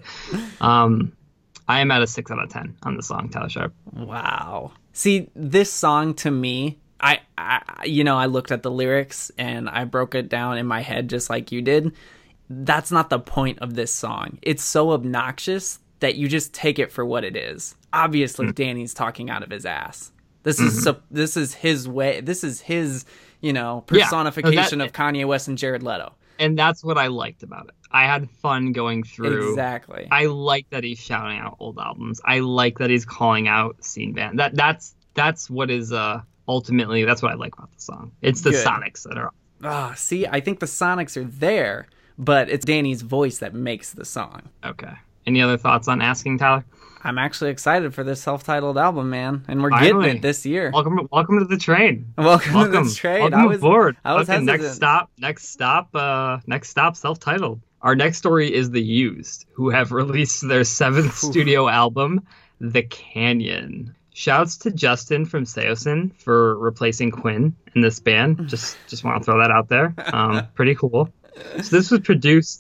I am at a 6 out of 10 on the song, Tyler Sharp. Wow. See, this song to me, I looked at the lyrics and I broke it down in my head just like you did. That's not the point of this song. It's so obnoxious that you just take it for what it is. Obviously, Danny's talking out of his ass. This is his way. This is his, personification of Kanye West and Jared Leto. And that's what I liked about it. I had fun going through. Exactly. I like that he's shouting out old albums. I like that he's calling out scene band. That's what is ultimately that's what I like about the song. It's the Sonics that are. See, I think the Sonics are there, but it's Danny's voice that makes the song. Okay. Any other thoughts on Asking, Tyler? I'm actually excited for this self-titled album, man, and we're getting it this year. Welcome to the train. Welcome to the train. Welcome aboard. I was hesitant. Next stop, self-titled. Our next story is The Used, who have released their 7th studio album, The Canyon. Shouts to Justin from Seosin for replacing Quinn in this band. Just want to throw that out there. Pretty cool. So this was produced.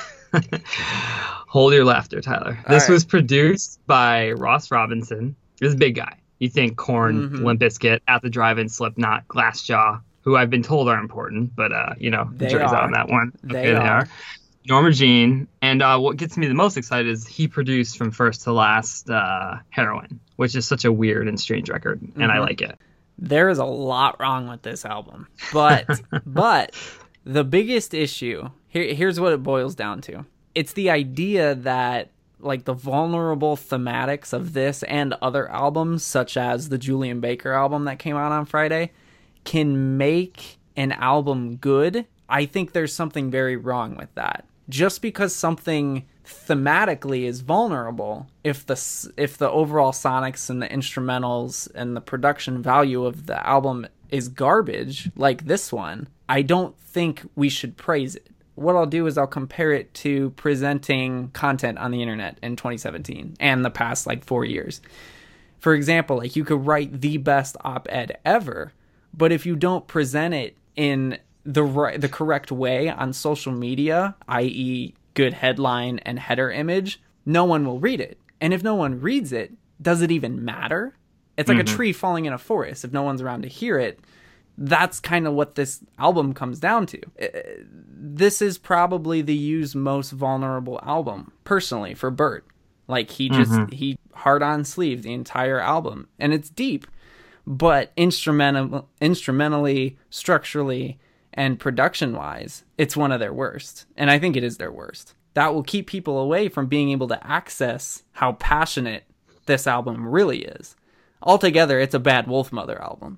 Hold your laughter, Tyler. This was produced by Ross Robinson. This is a big guy. You think Korn, Limp Bizkit, At the Drive-In, Slipknot, Glassjaw, who I've been told are important, but the jury's out on that one. They are. Norma Jean, and what gets me the most excited is he produced from first to last Heroin, which is such a weird and strange record, and I like it. There is a lot wrong with this album, but the biggest issue here's what it boils down to. It's the idea that, like, the vulnerable thematics of this and other albums, such as the Julian Baker album that came out on Friday, can make an album good. I think there's something very wrong with that. just because something thematically is vulnerable, if the overall sonics and the instrumentals and the production value of the album is garbage, like this one, I don't think we should praise it. What I'll do is I'll compare it to presenting content on the internet in 2017 and the past like 4 years. For example, like you could write the best op-ed ever, but if you don't present it in the correct way on social media, i.e. good headline and header image, no one will read it. And if no one reads it, does it even matter? It's like a tree falling in a forest. If no one's around to hear it, that's kind of what this album comes down to. This is probably the U's most vulnerable album, personally, for Bert. Like, he hard on sleeve the entire album. And it's deep, but instrumentally, structurally, and production-wise, it's one of their worst. And I think it is their worst. That will keep people away from being able to access how passionate this album really is. Altogether, it's a bad Wolfmother album.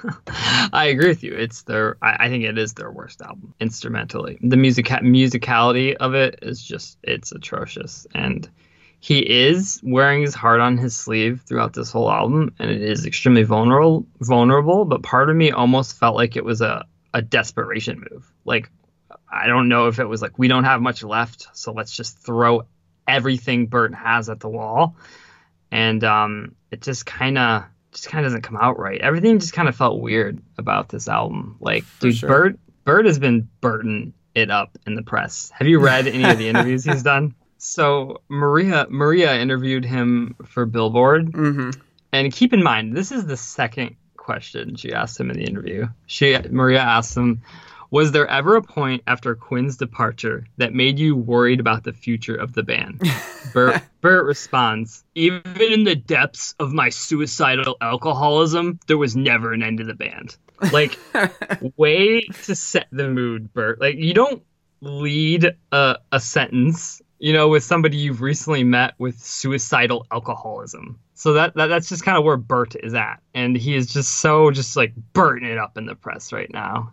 I agree with you. I think it is their worst album instrumentally. The musicality of it is just, it's atrocious. And he is wearing his heart on his sleeve throughout this whole album, and it is extremely vulnerable. But part of me almost felt like it was a desperation move. Like, I don't know if it was like, we don't have much left, so let's just throw everything Bert has at the wall. And it just kind of doesn't come out right. Everything just kind of felt weird about this album. Like, dude, sure. Bert has been Burton it up in the press. Have you read any of the interviews he's done? So Maria interviewed him for Billboard. Mm-hmm. And keep in mind, this is the second question she asked him in the interview. Maria asked him, was there ever a point after Quinn's departure that made you worried about the future of the band? Bert responds, even in the depths of my suicidal alcoholism, there was never an end to the band. Like, way to set the mood, Bert. Like, you don't lead a sentence, with somebody you've recently met with suicidal alcoholism. So that's just kind of where Bert is at. And he is just like burning it up in the press right now.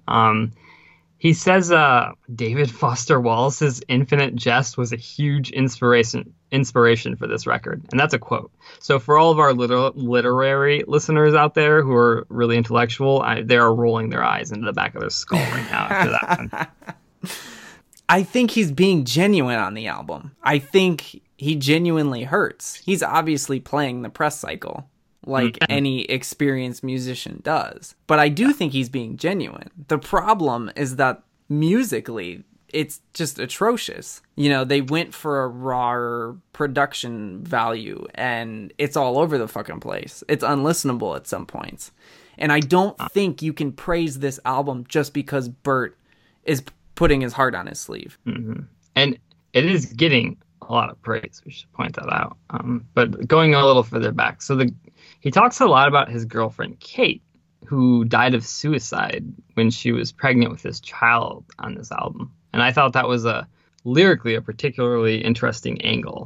He says David Foster Wallace's Infinite Jest was a huge inspiration for this record. And that's a quote. So for all of our literary listeners out there who are really intellectual, they are rolling their eyes into the back of their skull right now after that one. I think he's being genuine on the album. I think he genuinely hurts. He's obviously playing the press cycle like any experienced musician does. But I do think he's being genuine. The problem is that musically, it's just atrocious. They went for a raw production value, and it's all over the fucking place. It's unlistenable at some points. And I don't think you can praise this album just because Bert is putting his heart on his sleeve. Mm-hmm. And it is getting a lot of praise. We should point that out. But going a little further back, he talks a lot about his girlfriend, Kate, who died of suicide when she was pregnant with his child on this album. And I thought that was lyrically a particularly interesting angle.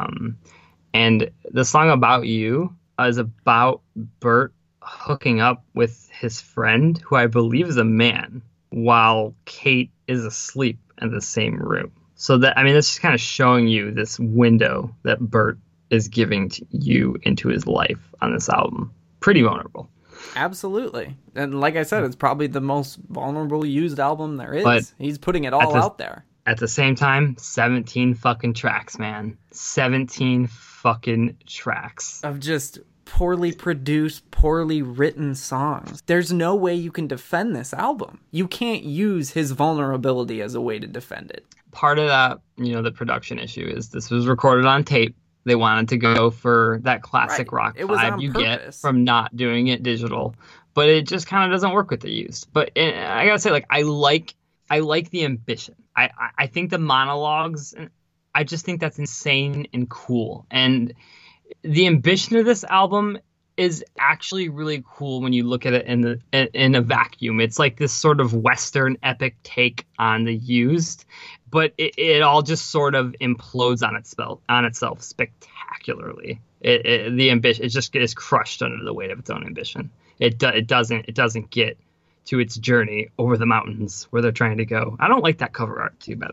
And the song About You is about Bert hooking up with his friend, who I believe is a man, while Kate is asleep in the same room. So that's just kind of showing you this window that Bert is giving to you into his life on this album. Pretty vulnerable. Absolutely. And like I said, it's probably the most vulnerable used album there is. But he's putting it all out there. At the same time, 17 fucking tracks, man. 17 fucking tracks. Of just poorly produced, poorly written songs. There's no way you can defend this album. You can't use his vulnerability as a way to defend it. Part of that, the production issue is this was recorded on tape. They wanted to go for that classic rock vibe you get from not doing it digital, but it just kind of doesn't work with the used. But I gotta say, like, I like the ambition. I think the monologues, I just think that's insane and cool. And the ambition of this album is actually really cool when you look at it in a vacuum. It's like this sort of Western epic take on the used, but it all just sort of implodes on itself spectacularly. The ambition, it just is crushed under the weight of its own ambition. It doesn't get to its journey over the mountains where they're trying to go. I don't like that cover art too, by the way.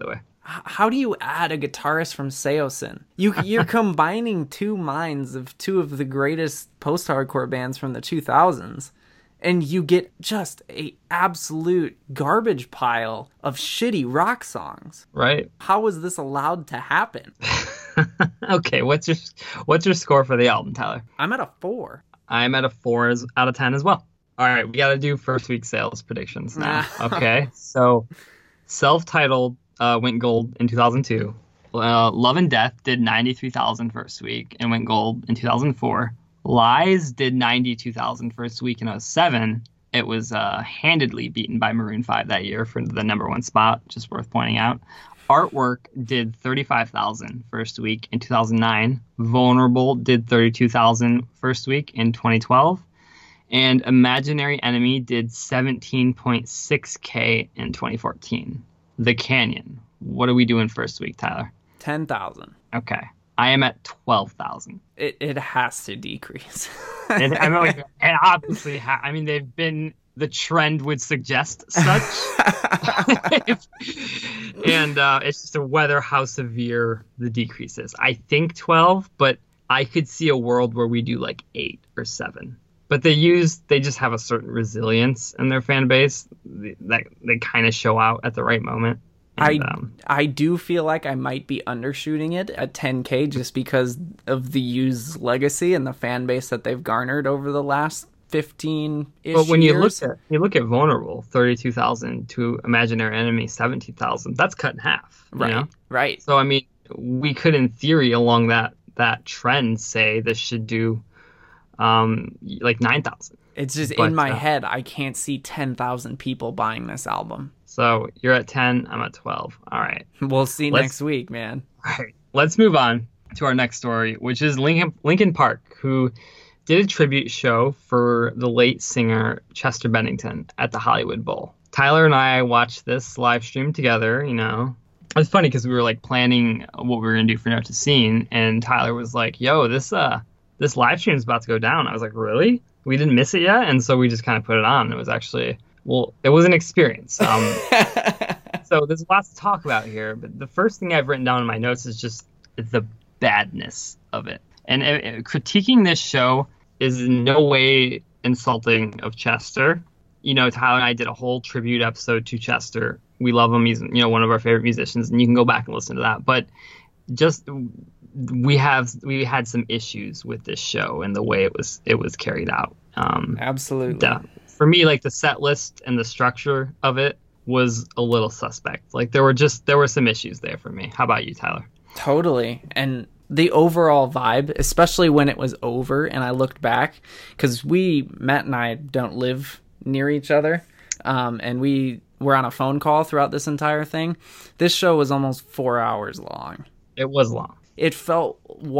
How do you add a guitarist from Seosin? You're combining two minds of two of the greatest post-hardcore bands from the 2000s, and you get just a absolute garbage pile of shitty rock songs. Right. How was this allowed to happen? Okay, what's your score for the album, Tyler? I'm at a 4. I'm at a 4 out of 10 as well. All right, we got to do first week sales predictions now. Okay, so self-titled went gold in 2002. Love and Death did 93,000 first week and went gold in 2004. Lies did 92,000 first week in 2007. It was handedly beaten by Maroon 5 that year for the number 1 spot, just worth pointing out. Artwork did 35,000 first week in 2009. Vulnerable did 32,000 first week in 2012. And Imaginary Enemy did 17.6K in 2014. The Canyon. What are we doing first week, Tyler? 10,000. Okay. I am at 12,000. It has to decrease. And I mean, like, and obviously, I mean, they've been, the trend would suggest such. And it's just whether how severe the decrease is. I think 12, but I could see a world where we do like 8 or 7. But they just have a certain resilience in their fan base that they kind of show out at the right moment. And, I do feel like I might be undershooting it at 10K just because of the Used legacy and the fan base that they've garnered over the last 15-ish years. But when you look at Vulnerable, 32,000 to Imaginary Enemy, 17,000. That's cut in half. Right. You know? Right. So I mean, we could, in theory, along that trend, say this should do like 9,000. It's just in my head, I can't see 10,000 people buying this album. So you're at 10, I'm at 12. All right. We'll see next week, man. All right. Let's move on to our next story, which is Linkin Park, who did a tribute show for the late singer Chester Bennington at the Hollywood Bowl. Tyler and I watched this live stream together, you know. It was funny because we were like planning what we were going to do for Note to Scene, and Tyler was like, yo, this live stream is about to go down. I was like, really? We didn't miss it yet? And so we just kind of put it on. It was actually, well, it was an experience. So there's lots to talk about here, but the first thing I've written down in my notes is just the badness of it. And critiquing this show is in no way insulting of Chester. You know, Tyler and I did a whole tribute episode to Chester. We love him. He's, you know, one of our favorite musicians, and you can go back and listen to that. But just we had some issues with this show and the way it was carried out. Absolutely. For me, like the set list and the structure of it was a little suspect. Like there were some issues there for me. How about you, Tyler? Totally. And the overall vibe, especially when it was over and I looked back, because Matt and I don't live near each other, and we were on a phone call throughout this entire thing. This show was almost 4 hours long. It was long. It felt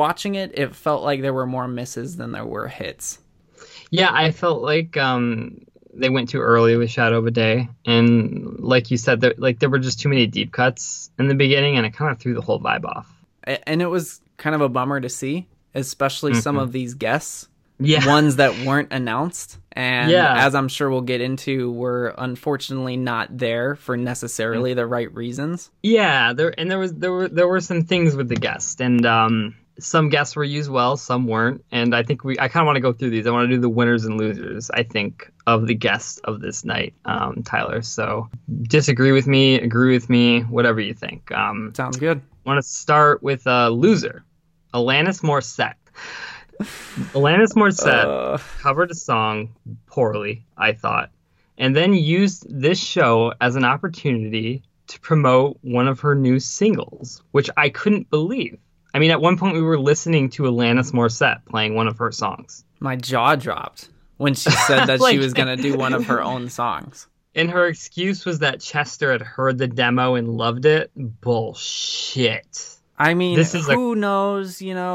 like there were more misses than there were hits. Yeah, I felt like they went too early with Shadow of a Day, and like you said, there were just too many deep cuts in the beginning, and it kind of threw the whole vibe off. And it was kind of a bummer to see, especially some of these guests, yeah, ones that weren't announced, and as I'm sure we'll get into, were unfortunately not there for necessarily the right reasons. Yeah, there were some things with the guests, and some guests were used well, some weren't, and I think I kind of want to go through these. I want to do the winners and losers, I think, of the guests of this night, Tyler. So disagree with me, agree with me, whatever you think. Sounds good. I want to start with a loser, Alanis Morissette. Alanis Morissette covered a song poorly, I thought, and then used this show as an opportunity to promote one of her new singles, which I couldn't believe. I mean, at one point we were listening to Alanis Morissette playing one of her songs. My jaw dropped when she said that she was going to do one of her own songs. And her excuse was that Chester had heard the demo and loved it. Bullshit. I mean, who knows,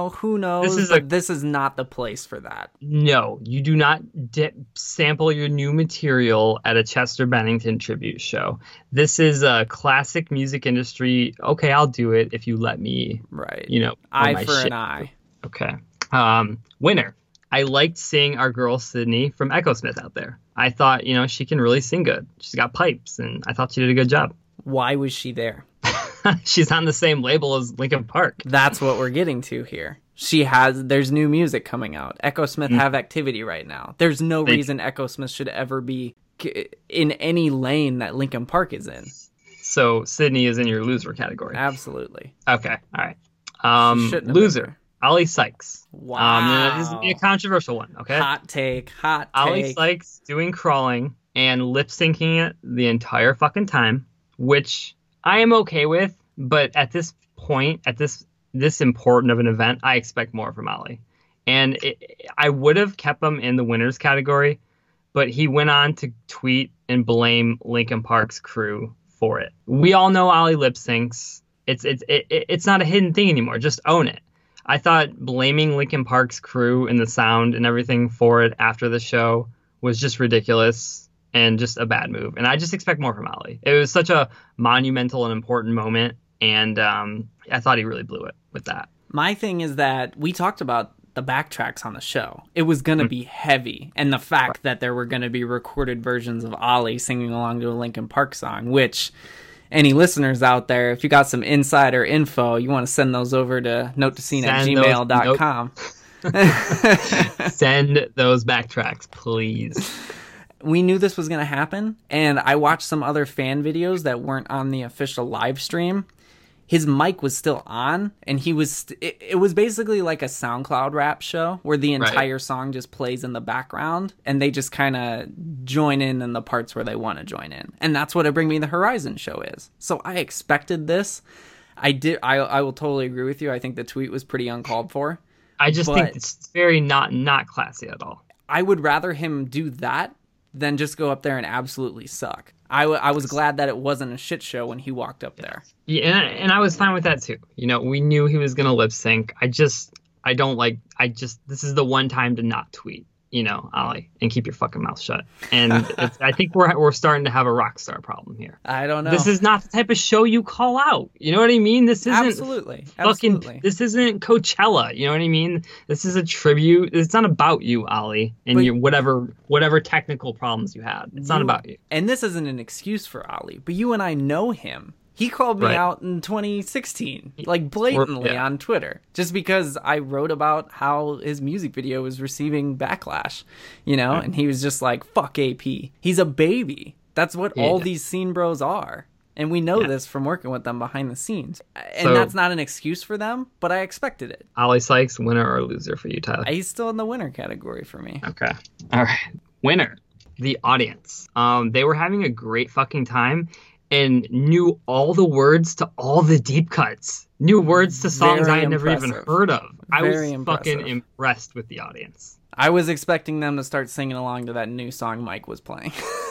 this is not the place for that. No, you do not sample your new material at a Chester Bennington tribute show. This is a classic music industry. Okay, I'll do it if you let me. Right. Eye for an eye. Okay. Winner. I liked seeing our girl Sydney from Echosmith out there. I thought, she can really sing good. She's got pipes, and I thought she did a good job. Why was she there? She's on the same label as Linkin Park. That's what we're getting to here. There's new music coming out. Echo Smith have activity right now. There's no reason Echo Smith should ever be in any lane that Linkin Park is in. So Sydney is in your loser category. Absolutely. Okay. All right. Loser. Oli Sykes. Wow. This is a controversial one. Okay. Hot take. Oli Sykes doing Crawling and lip syncing it the entire fucking time, which I am okay with. But at this point, at this important of an event, I expect more from Oli. And I would have kept him in the winners category, but he went on to tweet and blame Linkin Park's crew for it. We all know Oli lip syncs. It's not a hidden thing anymore. Just own it. I thought blaming Linkin Park's crew and the sound and everything for it after the show was just ridiculous and just a bad move. And I just expect more from Oli. It was such a monumental and important moment, and I thought he really blew it with that. My thing is that we talked about the backtracks on the show. It was going to be heavy, and the fact that there were going to be recorded versions of Oli singing along to a Linkin Park song, which any listeners out there, if you got some insider info, you want to send those over to notetoScene@gmail.com. Send those backtracks, please. We knew this was going to happen, and I watched some other fan videos that weren't on the official live stream. His mic was still on, and it was basically like a SoundCloud rap show where the entire song just plays in the background, and they just kind of join in the parts where they want to join in. And that's what a Bring Me the Horizon show is. So I expected this. I will totally agree with you. I think the tweet was pretty uncalled for. I just think it's very not classy at all. I would rather him do that than just go up there and absolutely suck. I was glad that it wasn't a shit show when he walked up there. Yeah, and I was fine with that too. You know, we knew he was going to lip sync. This is the one time to not tweet, you know, Oli, and keep your fucking mouth shut. And I think we're starting to have a rock star problem here. I don't know. This is not the type of show you call out. You know what I mean? This isn't Absolutely. This isn't Coachella. You know what I mean? This is a tribute. It's not about you, Oli, and your whatever technical problems you had. It's not about you. And this isn't an excuse for Oli, but you and I know him. He called me out in 2016, like blatantly on Twitter, just because I wrote about how his music video was receiving backlash, you know, and he was just like, fuck AP. He's a baby. That's what all these scene bros are. And we know this from working with them behind the scenes. And that's not an excuse for them, but I expected it. Oli Sykes, winner or loser for you, Tyler? He's still in the winner category for me. Okay. All right. Winner. The audience. They were having a great fucking time and knew all the words to all the deep cuts. Knew words to songs I had never even heard of. I was fucking impressed with the audience. I was expecting them to start singing along to that new song Mike was playing.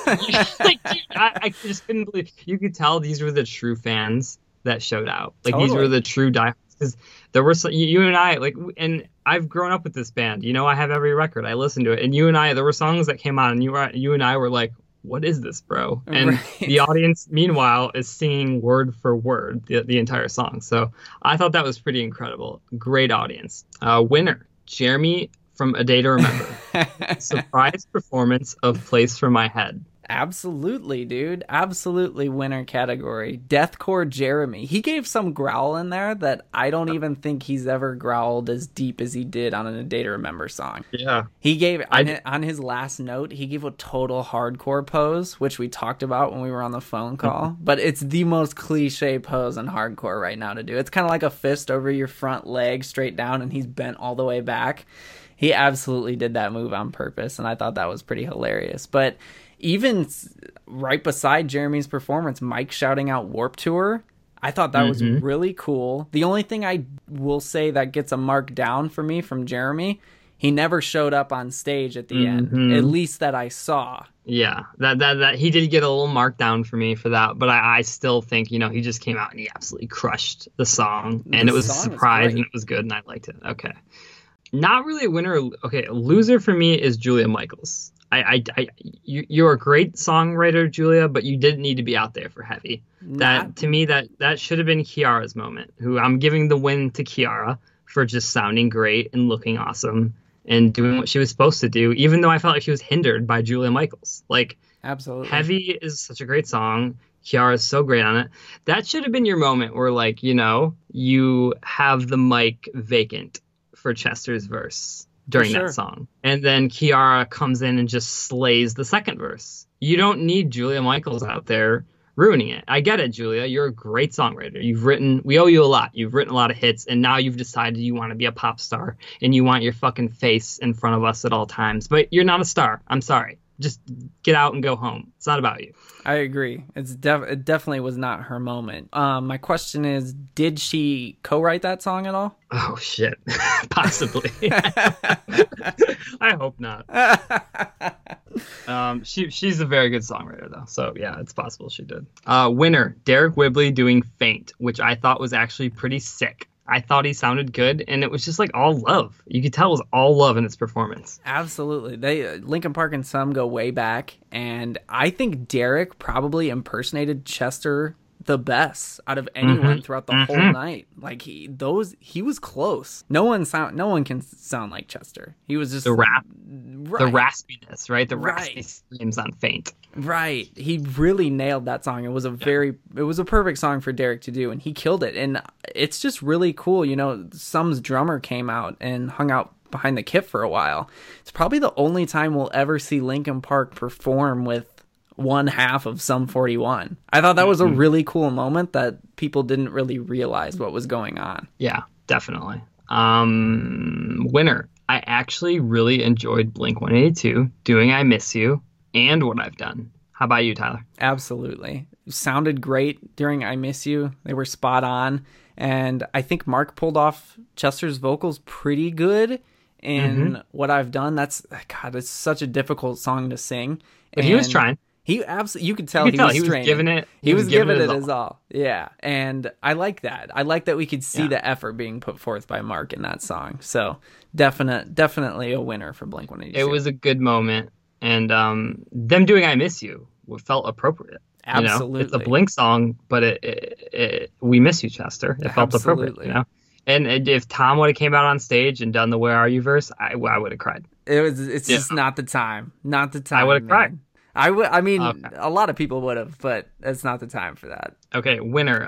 I just couldn't believe. You could tell these were the true fans that showed out. Like Totally. These were the true diehards. Because there were you and I, like, and I've grown up with this band. You know, I have every record. I listen to it, and you and I, there were songs that came on, and you and I were like, what is this, bro? And the audience, meanwhile, is singing word for word the entire song. So I thought that was pretty incredible. Great audience. Winner, Jeremy from A Day to Remember. Surprise performance of Place for My Head. Absolutely, dude. Absolutely winner category. Deathcore Jeremy. He gave some growl in there that I don't even think he's ever growled as deep as he did on A Day to Remember song. Yeah. He gave, on his last note, he gave a total hardcore pose, which we talked about when we were on the phone call. But it's the most cliche pose in hardcore right now to do. It's kind of like a fist over your front leg straight down, and he's bent all the way back. He absolutely did that move on purpose, and I thought that was pretty hilarious. But even right beside Jeremy's performance, Mike shouting out Warped Tour, I thought that was really cool. The only thing I will say that gets a mark down for me from Jeremy, he never showed up on stage at the end, at least that I saw. Yeah, that he did get a little mark down for me for that, but I still think, you know, he just came out and he absolutely crushed the song, and it was a surprise, and it was good, and I liked it. Okay. Not really a winner. Okay, a loser for me is Julia Michaels. You're a great songwriter, Julia, but you didn't need to be out there for Heavy. To me, that should have been Kiara's moment. Who I'm giving the win to Kiara for just sounding great and looking awesome and doing what she was supposed to do, even though I felt like she was hindered by Julia Michaels. Like, absolutely, Heavy is such a great song. Kiara's so great on it. That should have been your moment where, like, you have the mic vacant for Chester's verse during that song. And then Kiara comes in and just slays the second verse. You don't need Julia Michaels out there ruining it. I get it, Julia. You're a great songwriter. We owe you a lot. You've written a lot of hits, and now you've decided you want to be a pop star, and you want your fucking face in front of us at all times. But you're not a star. I'm sorry. Just get out and go home. It's not about you. I agree. It definitely was not her moment. My question is, did she co-write that song at all? Oh, shit. Possibly. I hope not. She's a very good songwriter, though. So, yeah, it's possible she did. Winner, Derek Whibley doing Faint, which I thought was actually pretty sick. I thought he sounded good, and it was just like all love. You could tell it was all love in his performance. Absolutely. Linkin Park and Some go way back, and I think Derek probably impersonated Chester the best out of anyone throughout the whole night. Like he was close. No one can sound like Chester. He was just the raspiness, right? The raspy screams on Faint. Right. He really nailed that song. It was a perfect song for Derek to do, and he killed it. And it's just really cool. Sum's drummer came out and hung out behind the kit for a while. It's probably the only time we'll ever see Linkin Park perform with one half of Sum 41. I thought that was a really cool moment that people didn't really realize what was going on. Yeah, definitely. Winner. I actually really enjoyed Blink-182 doing I Miss You and What I've Done. How about you, Tyler? Absolutely. It sounded great during I Miss You. They were spot on. And I think Mark pulled off Chester's vocals pretty good in What I've Done. It's such a difficult song to sing. But he was trying. You could tell he was training. Giving it. He was giving it his all. Yeah, and I like that. I like that we could see the effort being put forth by Mark in that song. So definitely a winner for Blink-182. It was a good moment, and them doing "I Miss You" felt appropriate. Absolutely, it's a Blink song, but we miss you, Chester. It felt appropriate. And if Tom would have came out on stage and done the "Where Are You" verse, I would have cried. It's just not the time. Not the time. I would have cried. A lot of people would have, but it's not the time for that. Okay, winner.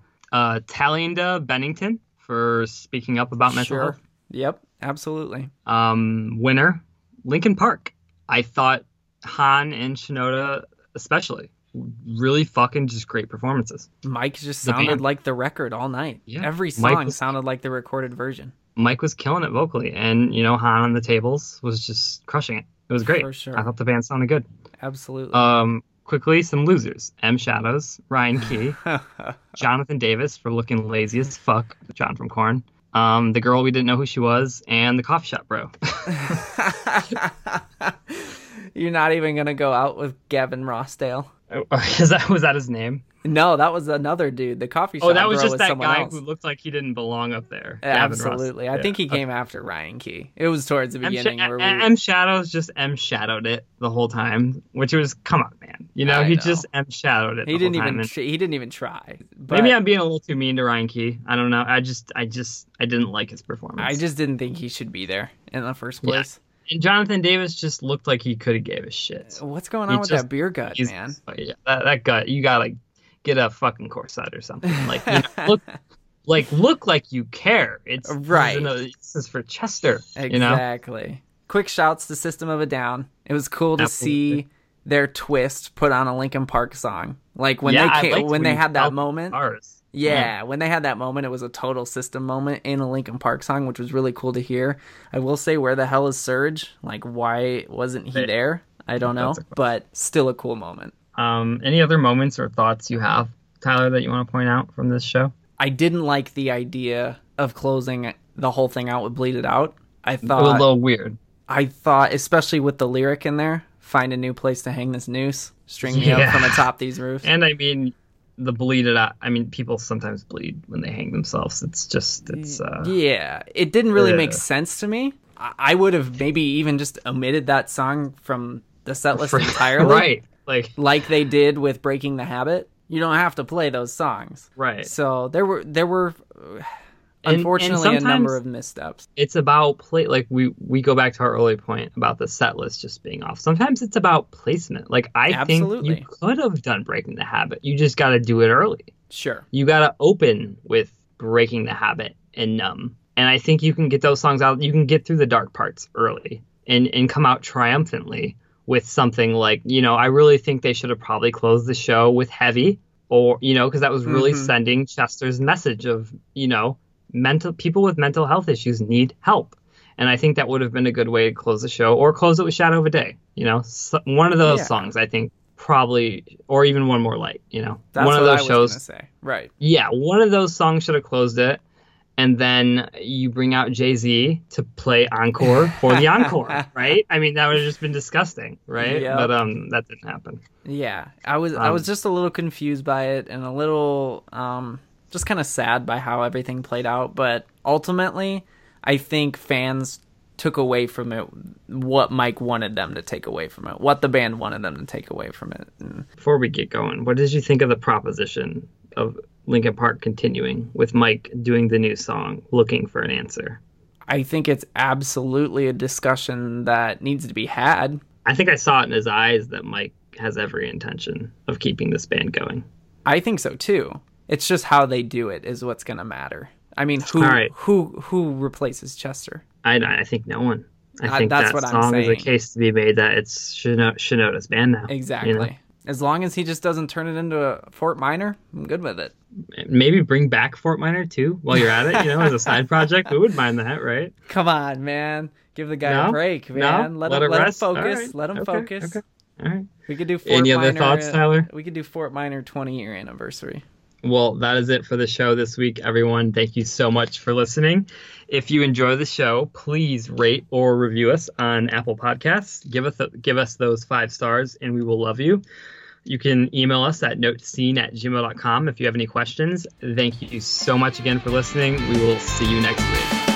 Talinda Bennington for speaking up about mental health. Yep, absolutely. Winner, Linkin Park. I thought Han and Shinoda especially really fucking just great performances. Mike just sounded like the record all night. Yeah. Every song sounded like the recorded version. Mike was killing it vocally, and Han on the tables was just crushing it. It was great. For sure. I thought the band sounded good. Absolutely. Quickly, some losers. M Shadows, Ryan Key, Jonathan Davis for looking lazy as fuck, John from Korn, the girl we didn't know who she was, and the coffee shop bro. You're not even going to go out with Gavin Rossdale? Was that his name? No, that was another dude. The coffee shop. Oh, that was bro just that guy else who looked like he didn't belong up there. Absolutely. I think he came after Ryan Key. It was towards the beginning. M Shadows just M shadowed it the whole time, which was, come on, man. He just M shadowed it. He didn't even try. But maybe I'm being a little too mean to Ryan Key. I don't know. I didn't like his performance. I just didn't think he should be there in the first place. Yeah. And Jonathan Davis just looked like he could have gave a shit. What's going on with that beer gut, man? Yeah, that gut. You gotta get a fucking corset or something. Look like you care. It's right. This is for Chester. Exactly. Quick shouts to System of a Down. It was cool to see their twist put on a Linkin Park song. Like when they had that moment. Yeah, when they had that moment, it was a total System moment in a Linkin Park song, which was really cool to hear. I will say, where the hell is Serge? Like, why wasn't he there? I don't know, but still a cool moment. Any other moments or thoughts you have, Tyler, that you want to point out from this show? I didn't like the idea of closing the whole thing out with Bleed It Out. I thought it was a little weird. I thought, especially with the lyric in there, find a new place to hang this noose, string me up from atop these roofs. And I mean, the bleed it out. I mean, people sometimes bleed when they hang themselves. It didn't really make sense to me. I would have maybe even just omitted that song from the set list entirely. Right. Like they did with Breaking the Habit. You don't have to play those songs. Right. So there were Unfortunately, a number of missteps. It's about like we go back to our earlier point about the set list just being off. Sometimes it's about placement. Like I think you could have done Breaking the Habit. You just got to do it early. Sure. You got to open with Breaking the Habit and Numb. And I think you can get those songs out. You can get through the dark parts early and come out triumphantly with something like, I really think they should have probably closed the show with Heavy, or, because that was really sending Chester's message of, people with mental health issues need help. And I think that would have been a good way to close the show, or close it with Shadow of a Day. One of those songs, I think, probably, or even One More Light. That's one of what those I was shows. Gonna say. Right. Yeah, one of those songs should have closed it. And then you bring out Jay-Z to play encore for the encore, right? I mean, that would have just been disgusting, right? Yep. But that didn't happen. Yeah, I was just a little confused by it, and a little just kind of sad by how everything played out. But ultimately, I think fans took away from it what Mike wanted them to take away from it, what the band wanted them to take away from it. And before we get going, what did you think of the proposition of Linkin Park continuing with Mike doing the new song, Looking for an Answer? I think it's absolutely a discussion that needs to be had. I think I saw it in his eyes that Mike has every intention of keeping this band going. I think so too. It's just how they do it is what's going to matter. I mean, who replaces Chester? I think no one. I think that's that what I'm song saying. is a case to be made that it's Shinoda's band now. Exactly. As long as he just doesn't turn it into a Fort Minor, I'm good with it. Maybe bring back Fort Minor too while you're at it, as a side project. We wouldn't mind that, right? Come on, man. Give the guy a break, man. Let him focus. Right. Let him focus. Okay. All right. We could do Fort Any Minor, other thoughts, Tyler? We could do Fort Minor 20-year anniversary. Well, that is it for the show this week, everyone. Thank you so much for listening. If you enjoy the show, please rate or review us on Apple Podcasts. Give us those 5 stars, and we will love you. You can email us at notescene@gmail.com if you have any questions. Thank you so much again for listening. We will see you next week.